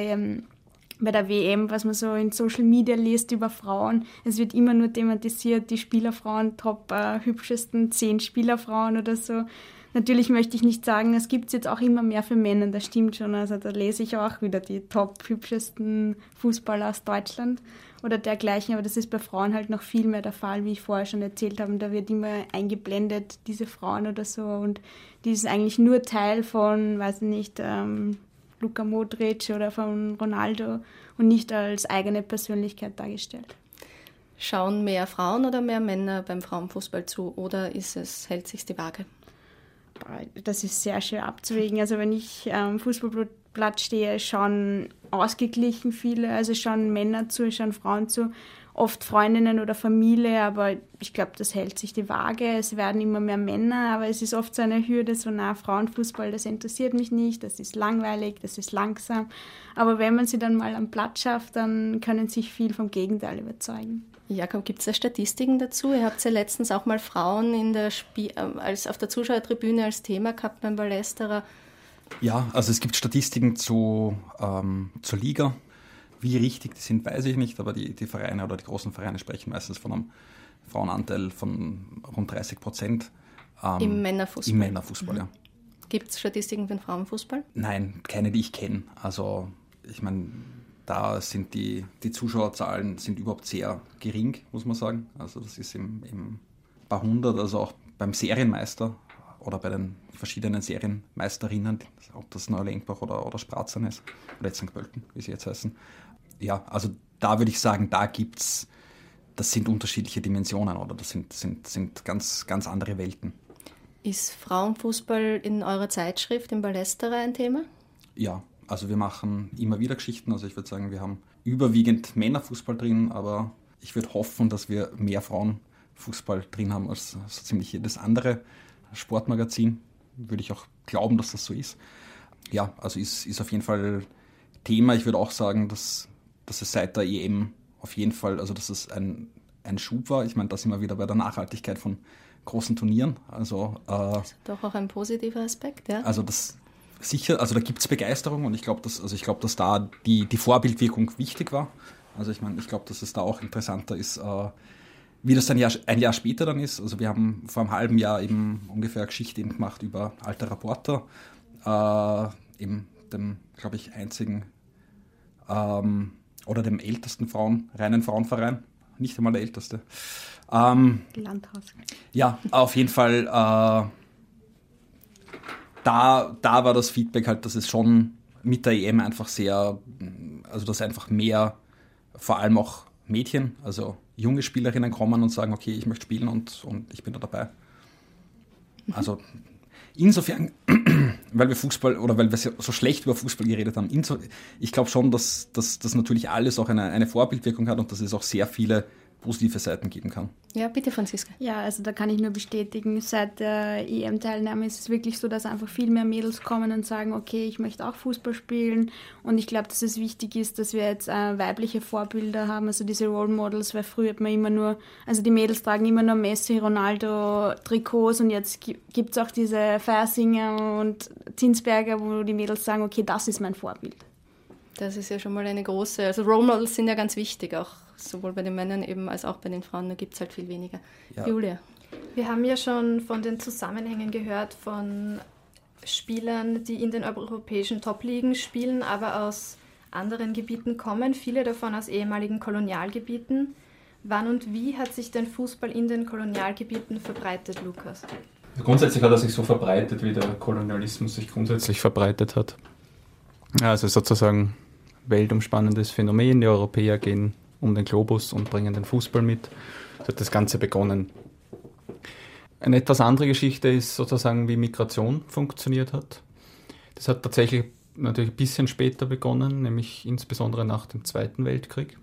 der WM, was man so in Social Media liest über Frauen, es wird immer nur thematisiert, die Spielerfrauen, top hübschesten 10 Spielerfrauen oder so. Natürlich möchte ich nicht sagen, es gibt es jetzt auch immer mehr für Männer, das stimmt schon. Also da lese ich auch wieder die top hübschesten Fußballer aus Deutschland oder dergleichen. Aber das ist bei Frauen halt noch viel mehr der Fall, wie ich vorher schon erzählt habe. Da wird immer eingeblendet, diese Frauen oder so. Und die ist eigentlich nur Teil von, Luka Modric oder von Ronaldo und nicht als eigene Persönlichkeit dargestellt.
Schauen mehr Frauen oder mehr Männer beim Frauenfußball zu oder hält sich die Waage?
Das ist sehr schwer abzuwägen. Also wenn ich am Fußballplatz stehe, schauen ausgeglichen viele, also schauen Männer zu, schauen Frauen zu, oft Freundinnen oder Familie, aber ich glaube, das hält sich die Waage. Es werden immer mehr Männer, aber es ist oft so eine Hürde, Frauenfußball, das interessiert mich nicht, das ist langweilig, das ist langsam. Aber wenn man sie dann mal am Platz schafft, dann können sich viel vom Gegenteil überzeugen.
Jakob, gibt es da Statistiken dazu? Ihr habt ja letztens auch mal Frauen auf der Zuschauertribüne als Thema gehabt beim Ballesterer.
Ja, also es gibt Statistiken zur Liga. Wie richtig die sind, weiß ich nicht, aber die Vereine oder die großen Vereine sprechen meistens von einem Frauenanteil von rund 30%.
Im Männerfußball?
Im Männerfußball, ja. Gibt
es Statistiken für den Frauenfußball?
Nein, keine, die ich kenne. Also ich meine, da sind die Zuschauerzahlen sind überhaupt sehr gering, muss man sagen. Also das ist im paar hundert, also auch beim Serienmeister oder bei den verschiedenen Serienmeisterinnen, ob das Neulenkbach oder Spratzern ist, oder jetzt St. Pölten, wie sie jetzt heißen. Ja, also da würde ich sagen, das sind unterschiedliche Dimensionen oder das sind ganz, ganz andere Welten.
Ist Frauenfußball in eurer Zeitschrift, im Ballesterer, ein Thema?
Ja, also wir machen immer wieder Geschichten. Also ich würde sagen, wir haben überwiegend Männerfußball drin, aber ich würde hoffen, dass wir mehr Frauenfußball drin haben als so ziemlich jedes andere Sportmagazin. Würde ich auch glauben, dass das so ist. Ja, also ist auf jeden Fall Thema. Ich würde auch sagen, dass es seit der EM auf jeden Fall, also dass es ein Schub war. Ich meine, da sind wir wieder bei der Nachhaltigkeit von großen Turnieren. Also,
Das ist doch auch ein positiver Aspekt, ja.
also das sicher, also da gibt es Begeisterung und ich glaube, dass da die Vorbildwirkung wichtig war. Also ich glaube, dass es da auch interessanter ist, wie das ein Jahr später dann ist. Also wir haben vor einem halben Jahr eben ungefähr eine Geschichte eben gemacht über Alte Reporter, eben dem, glaube ich, einzigen oder dem ältesten reinen Frauenverein, nicht einmal der älteste.
Landhaus.
Ja, auf jeden Fall, da war das Feedback halt, dass es schon mit der EM einfach also dass einfach mehr, vor allem auch Mädchen, also junge Spielerinnen kommen und sagen, okay, ich möchte spielen und ich bin da dabei. Also insofern, weil wir so schlecht über Fußball geredet haben, ich glaube schon, dass das natürlich alles auch eine Vorbildwirkung hat und dass es auch sehr viele positive Seiten geben kann.
Ja, bitte, Franziska.
Ja, also da kann ich nur bestätigen, seit der EM-Teilnahme ist es wirklich so, dass einfach viel mehr Mädels kommen und sagen, okay, ich möchte auch Fußball spielen und ich glaube, dass es wichtig ist, dass wir jetzt weibliche Vorbilder haben, also diese Role Models, weil früher hat man immer nur, also die Mädels tragen immer nur Messi, Ronaldo Trikots und jetzt gibt es auch diese Feiersinger und Zinsberger, wo die Mädels sagen, okay, das ist mein Vorbild.
Das ist ja schon mal eine große, also Role Models sind ja ganz wichtig, auch sowohl bei den Männern eben als auch bei den Frauen, da gibt es halt viel weniger.
Ja.
Julia.
Wir haben ja schon von den Zusammenhängen gehört von Spielern, die in den europäischen Top-Ligen spielen, aber aus anderen Gebieten kommen, viele davon aus ehemaligen Kolonialgebieten. Wann und wie hat sich denn Fußball in den Kolonialgebieten verbreitet, Lukas?
Grundsätzlich hat er sich so verbreitet, wie der Kolonialismus sich grundsätzlich verbreitet hat. Also sozusagen weltumspannendes Phänomen. Die Europäer gehen um den Globus und bringen den Fußball mit. So hat das Ganze begonnen. Eine etwas andere Geschichte ist sozusagen, wie Migration funktioniert hat. Das hat tatsächlich natürlich ein bisschen später begonnen, nämlich insbesondere nach dem Zweiten Weltkrieg.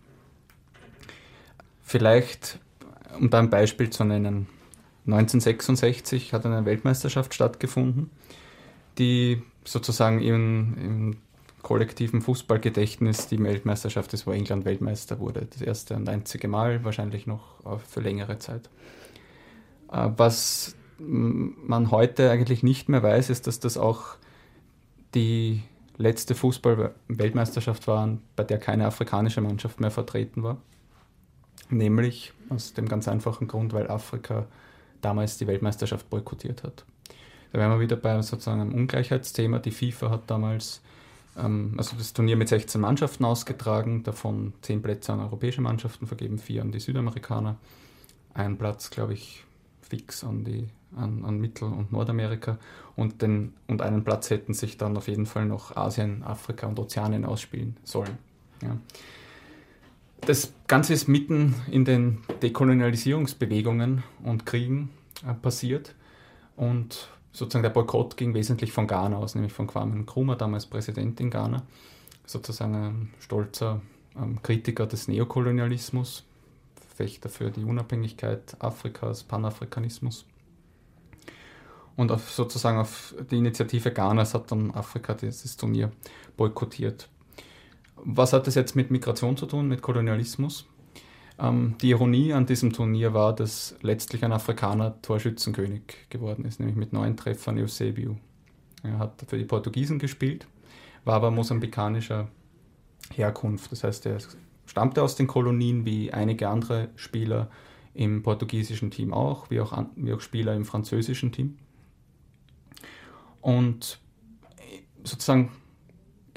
Vielleicht, um da ein Beispiel zu nennen, 1966 hat eine Weltmeisterschaft stattgefunden, die sozusagen im kollektiven Fußballgedächtnis die Weltmeisterschaft ist, wo England Weltmeister wurde. Das erste und einzige Mal, wahrscheinlich noch für längere Zeit. Was man heute eigentlich nicht mehr weiß, ist, dass das auch die letzte Fußball-Weltmeisterschaft war, bei der keine afrikanische Mannschaft mehr vertreten war. Nämlich aus dem ganz einfachen Grund, weil Afrika damals die Weltmeisterschaft boykottiert hat. Da wären wir wieder bei sozusagen einem Ungleichheitsthema. Die FIFA hat damals also das Turnier mit 16 Mannschaften ausgetragen, davon 10 Plätze an europäische Mannschaften vergeben, 4 an die Südamerikaner, einen Platz, glaube ich, fix an Mittel- und Nordamerika und einen Platz hätten sich dann auf jeden Fall noch Asien, Afrika und Ozeanien ausspielen sollen. Ja. Das Ganze ist mitten in den Dekolonialisierungsbewegungen und Kriegen passiert und sozusagen der Boykott ging wesentlich von Ghana aus, nämlich von Kwame Nkrumah, damals Präsident in Ghana, sozusagen ein stolzer Kritiker des Neokolonialismus, Fechter für die Unabhängigkeit Afrikas, Panafrikanismus. Und sozusagen auf die Initiative Ghanas hat dann Afrika dieses Turnier boykottiert. Was hat das jetzt mit Migration zu tun, mit Kolonialismus? Die Ironie an diesem Turnier war, dass letztlich ein Afrikaner Torschützenkönig geworden ist, nämlich mit 9 Treffern Eusebio. Er hat für die Portugiesen gespielt, war aber mosambikanischer Herkunft. Das heißt, er stammte aus den Kolonien, wie einige andere Spieler im portugiesischen Team auch, wie auch Spieler im französischen Team. Und sozusagen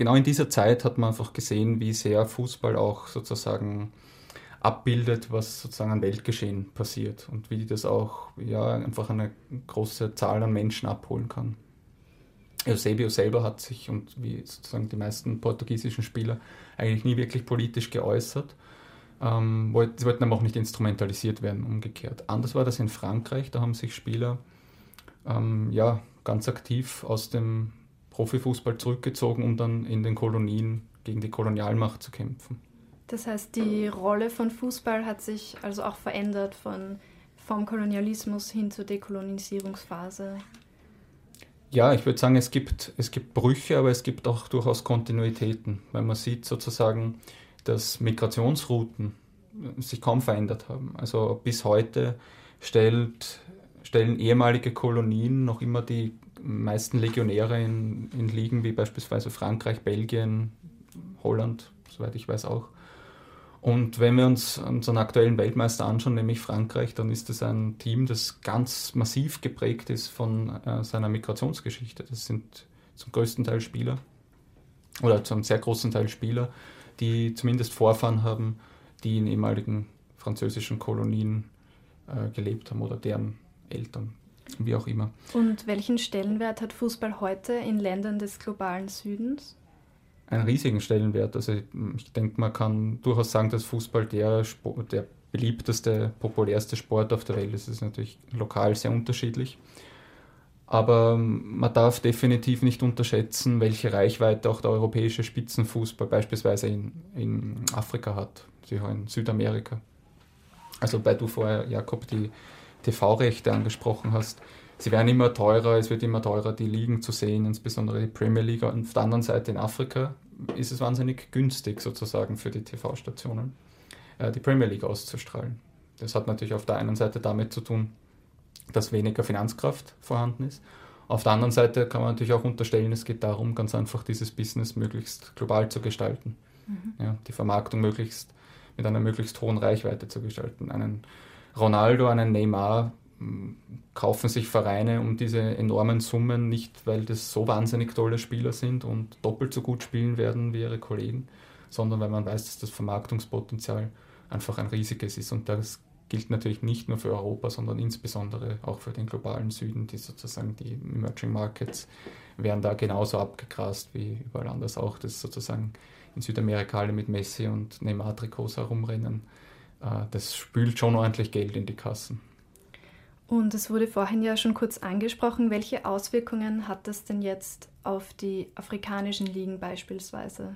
genau in dieser Zeit hat man einfach gesehen, wie sehr Fußball auch sozusagen abbildet, was sozusagen an Weltgeschehen passiert und wie das auch einfach eine große Zahl an Menschen abholen kann. Eusebio selber hat sich, und wie sozusagen die meisten portugiesischen Spieler, eigentlich nie wirklich politisch geäußert. Sie wollten aber auch nicht instrumentalisiert werden, umgekehrt. Anders war das in Frankreich, da haben sich Spieler ganz aktiv aus dem Profifußball zurückgezogen, um dann in den Kolonien gegen die Kolonialmacht zu kämpfen.
Das heißt, die Rolle von Fußball hat sich also auch verändert vom Kolonialismus hin zur Dekolonisierungsphase.
Ja, ich würde sagen, es gibt Brüche, aber es gibt auch durchaus Kontinuitäten, weil man sieht sozusagen, dass Migrationsrouten sich kaum verändert haben. Also bis heute stellen ehemalige Kolonien noch immer die meisten Legionäre in Ligen wie beispielsweise Frankreich, Belgien, Holland, soweit ich weiß auch. Und wenn wir uns unseren aktuellen Weltmeister anschauen, nämlich Frankreich, dann ist das ein Team, das ganz massiv geprägt ist von seiner Migrationsgeschichte. Das sind zum größten Teil Spieler, oder zum sehr großen Teil Spieler, die zumindest Vorfahren haben, die in ehemaligen französischen Kolonien gelebt haben oder deren Eltern, wie auch immer.
Und welchen Stellenwert hat Fußball heute in Ländern des globalen Südens?
Einen riesigen Stellenwert. Also ich denke, man kann durchaus sagen, dass Fußball der beliebteste, populärste Sport auf der Welt ist. Das ist natürlich lokal sehr unterschiedlich. Aber man darf definitiv nicht unterschätzen, welche Reichweite auch der europäische Spitzenfußball beispielsweise in Afrika hat, sicher in Südamerika. Also weil du vorher, Jakob, die TV-Rechte angesprochen hast. Sie werden immer teurer, es wird immer teurer, die Ligen zu sehen, insbesondere die Premier League. Und auf der anderen Seite in Afrika ist es wahnsinnig günstig sozusagen für die TV-Stationen, die Premier League auszustrahlen. Das hat natürlich auf der einen Seite damit zu tun, dass weniger Finanzkraft vorhanden ist. Auf der anderen Seite kann man natürlich auch unterstellen, es geht darum, ganz einfach dieses Business möglichst global zu gestalten. Ja, die Vermarktung mit einer möglichst hohen Reichweite zu gestalten. Einen Ronaldo, einen Neymar kaufen sich Vereine um diese enormen Summen nicht, weil das so wahnsinnig tolle Spieler sind und doppelt so gut spielen werden wie ihre Kollegen, sondern weil man weiß, dass das Vermarktungspotenzial einfach ein riesiges ist. Und das gilt natürlich nicht nur für Europa, sondern insbesondere auch für den globalen Süden. Die Emerging Markets werden da genauso abgegrast wie überall anders auch, dass sozusagen in Südamerika alle mit Messi und Neymar-Trikots herumrennen. Das spült schon ordentlich Geld in die Kassen.
Und es wurde vorhin ja schon kurz angesprochen, welche Auswirkungen hat das denn jetzt auf die afrikanischen Ligen beispielsweise?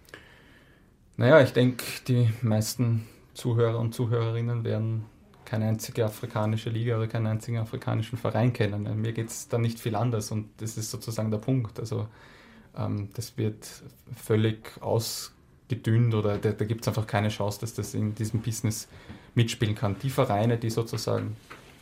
Naja, ich denke, die meisten Zuhörer und Zuhörerinnen werden keine einzige afrikanische Liga oder keinen einzigen afrikanischen Verein kennen. Mir geht es da nicht viel anders und das ist sozusagen der Punkt. Also das wird völlig ausgedünnt oder da gibt es einfach keine Chance, dass das in diesem Business mitspielen kann. Die Vereine, die sozusagen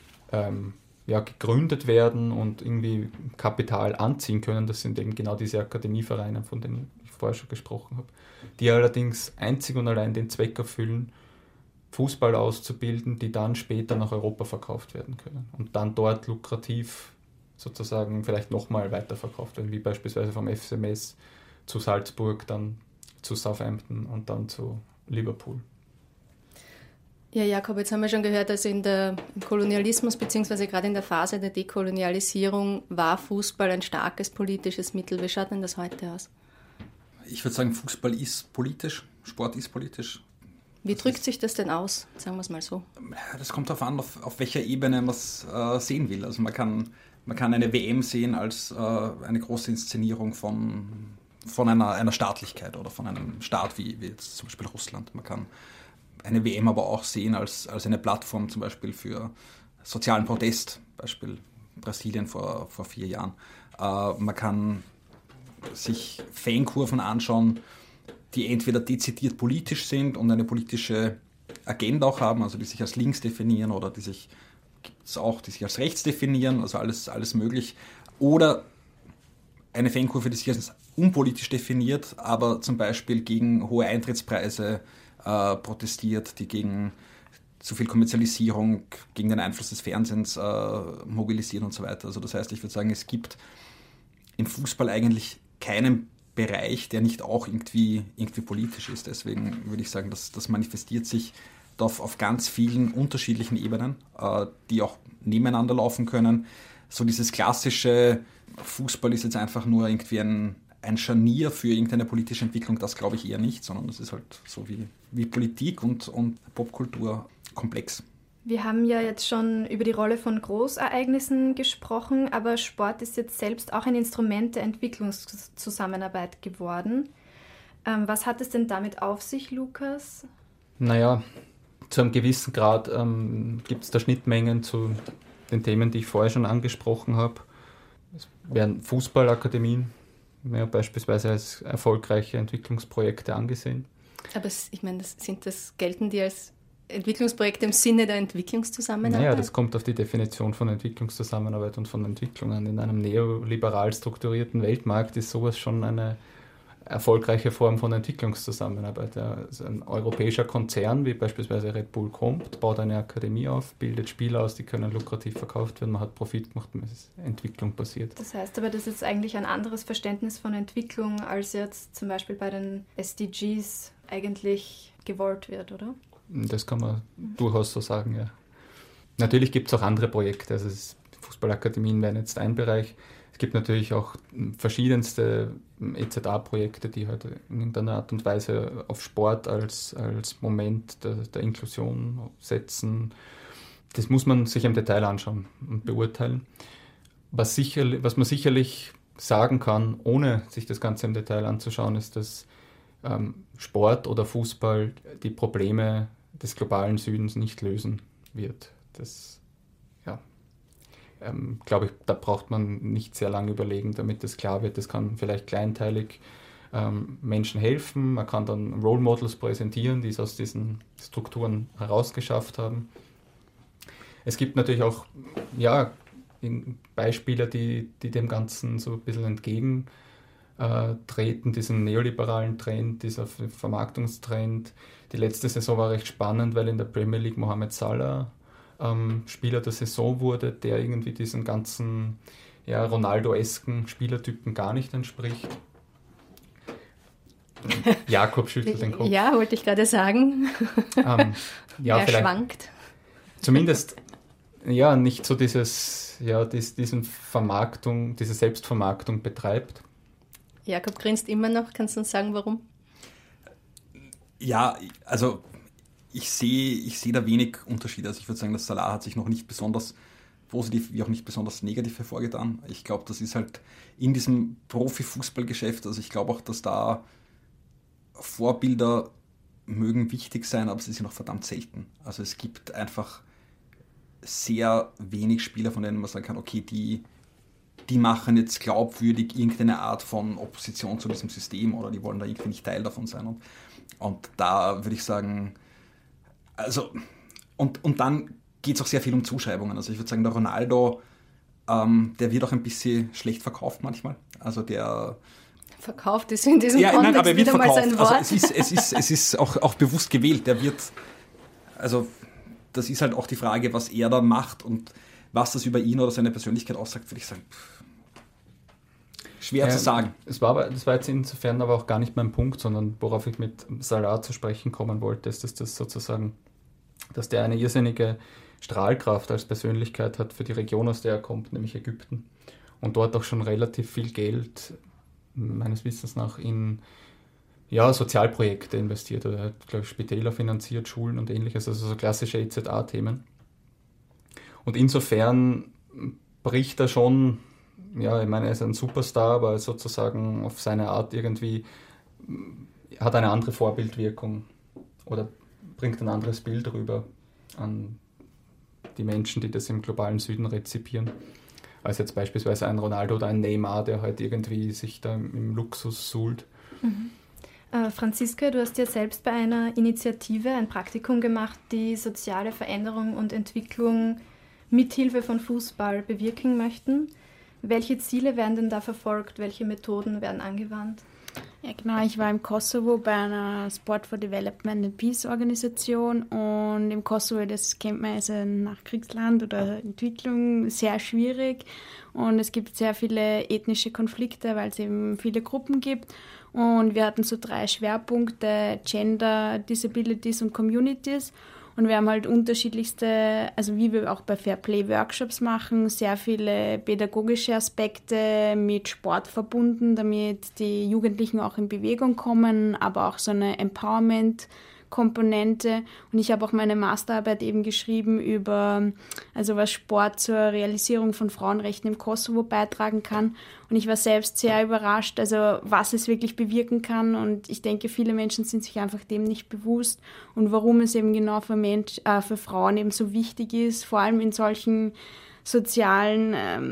gegründet werden und irgendwie Kapital anziehen können, das sind eben genau diese Akademievereine, von denen ich vorher schon gesprochen habe, die allerdings einzig und allein den Zweck erfüllen, Fußball auszubilden, die dann später nach Europa verkauft werden können und dann dort lukrativ sozusagen vielleicht nochmal weiterverkauft werden, wie beispielsweise vom FC Metz zu Salzburg, dann zu Southampton und dann zu Liverpool.
Ja, Jakob, jetzt haben wir schon gehört, dass im Kolonialismus beziehungsweise gerade in der Phase der Dekolonialisierung war Fußball ein starkes politisches Mittel. Wie schaut denn das heute aus?
Ich würde sagen, Fußball ist politisch, Sport ist politisch.
Wie drückt sich das denn aus, sagen wir es mal so?
Das kommt darauf an, auf welcher Ebene man es sehen will. Also man kann eine WM sehen als eine große Inszenierung von einer Staatlichkeit oder von einem Staat wie jetzt zum Beispiel Russland. Man kann eine WM aber auch sehen als eine Plattform zum Beispiel für sozialen Protest, Beispiel Brasilien vor 4 Jahren. Man kann sich Fankurven anschauen, die entweder dezidiert politisch sind und eine politische Agenda auch haben, also die sich als links definieren oder die sich als rechts definieren, also alles möglich. Oder eine Fankurve, die sich als unpolitisch definiert, aber zum Beispiel gegen hohe Eintrittspreise protestiert, die gegen zu viel Kommerzialisierung, gegen den Einfluss des Fernsehens mobilisieren und so weiter. Also das heißt, ich würde sagen, es gibt im Fußball eigentlich keinen Bereich, der nicht auch irgendwie politisch ist. Deswegen würde ich sagen, das manifestiert sich auf ganz vielen unterschiedlichen Ebenen, die auch nebeneinander laufen können. So dieses klassische Fußball ist jetzt einfach nur irgendwie ein Scharnier für irgendeine politische Entwicklung, das glaube ich eher nicht, sondern das ist halt so wie Politik und Popkultur komplex.
Wir haben ja jetzt schon über die Rolle von Großereignissen gesprochen, aber Sport ist jetzt selbst auch ein Instrument der Entwicklungszusammenarbeit geworden. Was hat es denn damit auf sich, Lukas?
Naja, zu einem gewissen Grad gibt es da Schnittmengen zu den Themen, die ich vorher schon angesprochen habe. Es werden Fußballakademien beispielsweise als erfolgreiche Entwicklungsprojekte angesehen.
Aber ich meine, gelten die als Entwicklungsprojekte im Sinne der Entwicklungszusammenarbeit?
Naja, das kommt auf die Definition von Entwicklungszusammenarbeit und von Entwicklung an. In einem neoliberal strukturierten Weltmarkt ist sowas schon eine erfolgreiche Form von Entwicklungszusammenarbeit. Ja, also ein europäischer Konzern, wie beispielsweise Red Bull kommt, baut eine Akademie auf, bildet Spieler aus, die können lukrativ verkauft werden, man hat Profit gemacht, es ist Entwicklung passiert.
Das heißt aber, das ist eigentlich ein anderes Verständnis von Entwicklung, als jetzt zum Beispiel bei den SDGs eigentlich gewollt wird, oder?
Das kann man durchaus so sagen, ja. Natürlich gibt es auch andere Projekte, also Fußballakademien wären jetzt ein Bereich. Es gibt natürlich auch verschiedenste EZA-Projekte, die halt in irgendeiner Art und Weise auf Sport als Moment der Inklusion setzen. Das muss man sich im Detail anschauen und beurteilen. Was man sicherlich sagen kann, ohne sich das Ganze im Detail anzuschauen, ist, dass Sport oder Fußball die Probleme des globalen Südens nicht lösen wird. Das glaube ich, da braucht man nicht sehr lange überlegen, damit das klar wird. Das kann vielleicht kleinteilig Menschen helfen. Man kann dann Role Models präsentieren, die es aus diesen Strukturen herausgeschafft haben. Es gibt natürlich auch Beispiele, die dem Ganzen so ein bisschen entgegentreten, diesem neoliberalen Trend, dieser Vermarktungstrend. Die letzte Saison war recht spannend, weil in der Premier League Mohamed Salah Spieler der Saison wurde, der irgendwie diesen ganzen Ronaldo-esken Spielertypen gar nicht entspricht. Jakob schüttelt den Kopf.
Ja, wollte ich gerade sagen. Er schwankt.
Zumindest nicht so diese Selbstvermarktung betreibt.
Jakob grinst immer noch. Kannst du uns sagen, warum?
Ja, also ich sehe da wenig Unterschiede. Also ich würde sagen, dass Salah hat sich noch nicht besonders positiv wie auch nicht besonders negativ hervorgetan. Ich glaube, das ist halt in diesem Profifußballgeschäft, also ich glaube auch, dass da Vorbilder mögen wichtig sein, aber sie sind auch verdammt selten. Also es gibt einfach sehr wenig Spieler, von denen man sagen kann, okay, die machen jetzt glaubwürdig irgendeine Art von Opposition zu diesem System oder die wollen da irgendwie nicht Teil davon sein. Und da würde ich sagen, also, und dann geht es auch sehr viel um Zuschreibungen. Also ich würde sagen, der Ronaldo, der wird auch ein bisschen schlecht verkauft manchmal. Also der...
Verkauft ist in diesem Kontext
aber er wird
wieder mal
verkauft.
sein Wort.
Also es ist auch bewusst gewählt. Der wird, also das ist halt auch die Frage, was er da macht und was das über ihn oder seine Persönlichkeit aussagt, würde ich sagen, schwer zu sagen.
Das war jetzt insofern aber auch gar nicht mein Punkt, sondern worauf ich mit Salah zu sprechen kommen wollte, ist, dass das sozusagen, dass der eine irrsinnige Strahlkraft als Persönlichkeit hat für die Region, aus der er kommt, nämlich Ägypten. Und dort auch schon relativ viel Geld, meines Wissens nach, in Sozialprojekte investiert. Er hat, glaube ich, Spitäler finanziert, Schulen und ähnliches, also so klassische EZA-Themen. Und insofern bricht er schon, ich meine, er ist ein Superstar, aber sozusagen auf seine Art irgendwie hat eine andere Vorbildwirkung oder bringt ein anderes Bild rüber an die Menschen, die das im globalen Süden rezipieren, als jetzt beispielsweise ein Ronaldo oder ein Neymar, der halt irgendwie sich da im Luxus suhlt.
Mhm. Franziska, du hast ja selbst bei einer Initiative ein Praktikum gemacht, die soziale Veränderung und Entwicklung mithilfe von Fußball bewirken möchten. Welche Ziele werden denn da verfolgt? Welche Methoden werden angewandt?
Ja, genau. Ich war im Kosovo bei einer Sport for Development and Peace Organisation und im Kosovo, das kennt man, ist ein Nachkriegsland oder Entwicklung sehr schwierig und es gibt sehr viele ethnische Konflikte, weil es eben viele Gruppen gibt. Und wir hatten so 3 Schwerpunkte: Gender, Disabilities und Communities. Und wir haben halt unterschiedlichste, also wie wir auch bei Fairplay-Workshops machen, sehr viele pädagogische Aspekte mit Sport verbunden, damit die Jugendlichen auch in Bewegung kommen, aber auch so eine Empowerment-Komponente. Und ich habe auch meine Masterarbeit eben geschrieben über, also was Sport zur Realisierung von Frauenrechten im Kosovo beitragen kann. Und ich war selbst sehr überrascht, also was es wirklich bewirken kann. Und ich denke, viele Menschen sind sich einfach dem nicht bewusst und warum es eben genau für Frauen eben so wichtig ist, vor allem in solchen sozialen,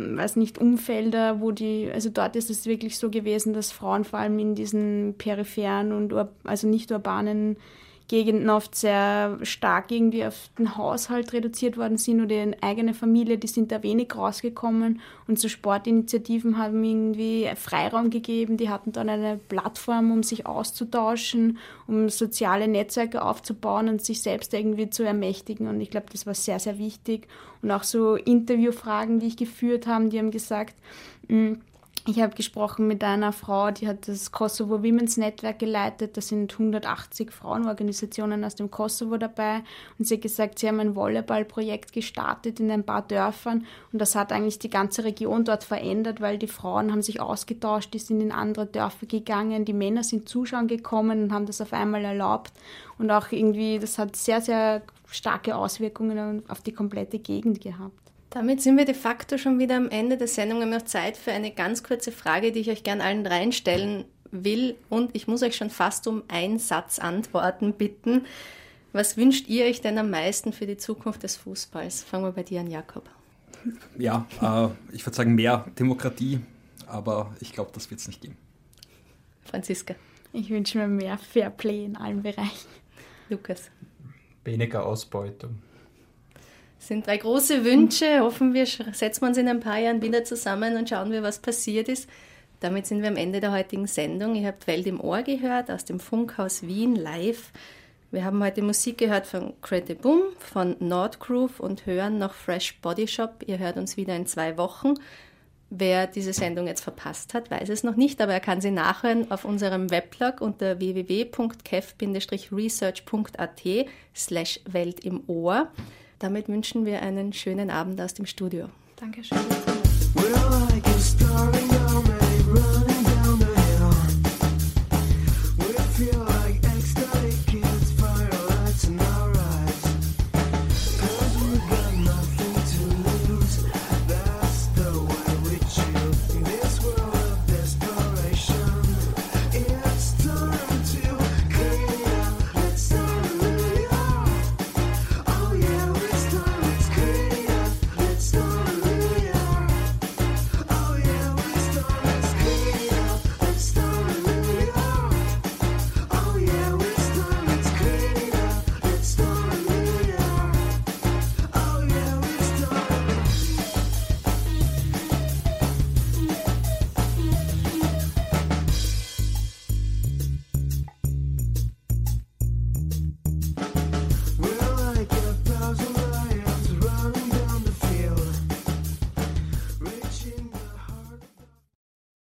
Umfelder, also dort ist es wirklich so gewesen, dass Frauen vor allem in diesen peripheren und also nicht urbanen Gegenden oft sehr stark irgendwie auf den Haushalt reduziert worden sind oder ihre eigene Familie, die sind da wenig rausgekommen und so Sportinitiativen haben irgendwie Freiraum gegeben, die hatten dann eine Plattform, um sich auszutauschen, um soziale Netzwerke aufzubauen und sich selbst irgendwie zu ermächtigen und ich glaube, das war sehr, sehr wichtig und auch so Interviewfragen, die ich geführt habe, die haben gesagt, ich habe gesprochen mit einer Frau, die hat das Kosovo Women's Network geleitet. Da sind 180 Frauenorganisationen aus dem Kosovo dabei. Und sie hat gesagt, sie haben ein Volleyballprojekt gestartet in ein paar Dörfern. Und das hat eigentlich die ganze Region dort verändert, weil die Frauen haben sich ausgetauscht, die sind in andere Dörfer gegangen. Die Männer sind zuschauen gekommen und haben das auf einmal erlaubt. Und auch irgendwie, das hat sehr, sehr starke Auswirkungen auf die komplette Gegend gehabt.
Damit sind wir de facto schon wieder am Ende der Sendung. Wir haben noch Zeit für eine ganz kurze Frage, die ich euch gern allen dreien stellen will. Und ich muss euch schon fast um einen Satz antworten bitten. Was wünscht ihr euch denn am meisten für die Zukunft des Fußballs? Fangen wir bei dir an, Jakob.
Ja, ich würde sagen mehr Demokratie, aber ich glaube, das wird es nicht geben.
Franziska.
Ich wünsche mir mehr Fairplay in allen Bereichen.
Lukas.
Weniger Ausbeutung.
Das sind 3 große Wünsche. Hoffen wir, setzen wir uns in ein paar Jahren wieder zusammen und schauen wir, was passiert ist. Damit sind wir am Ende der heutigen Sendung. Ihr habt Welt im Ohr gehört aus dem Funkhaus Wien live. Wir haben heute Musik gehört von Crete Boom, von Nordgroove und hören noch Fresh Body Shop. Ihr hört uns wieder in 2 Wochen. Wer diese Sendung jetzt verpasst hat, weiß es noch nicht, aber er kann sie nachhören auf unserem Weblog unter www.kef-research.at/Welt im Ohr. Damit wünschen wir einen schönen Abend aus dem Studio.
Dankeschön.
We're like a story.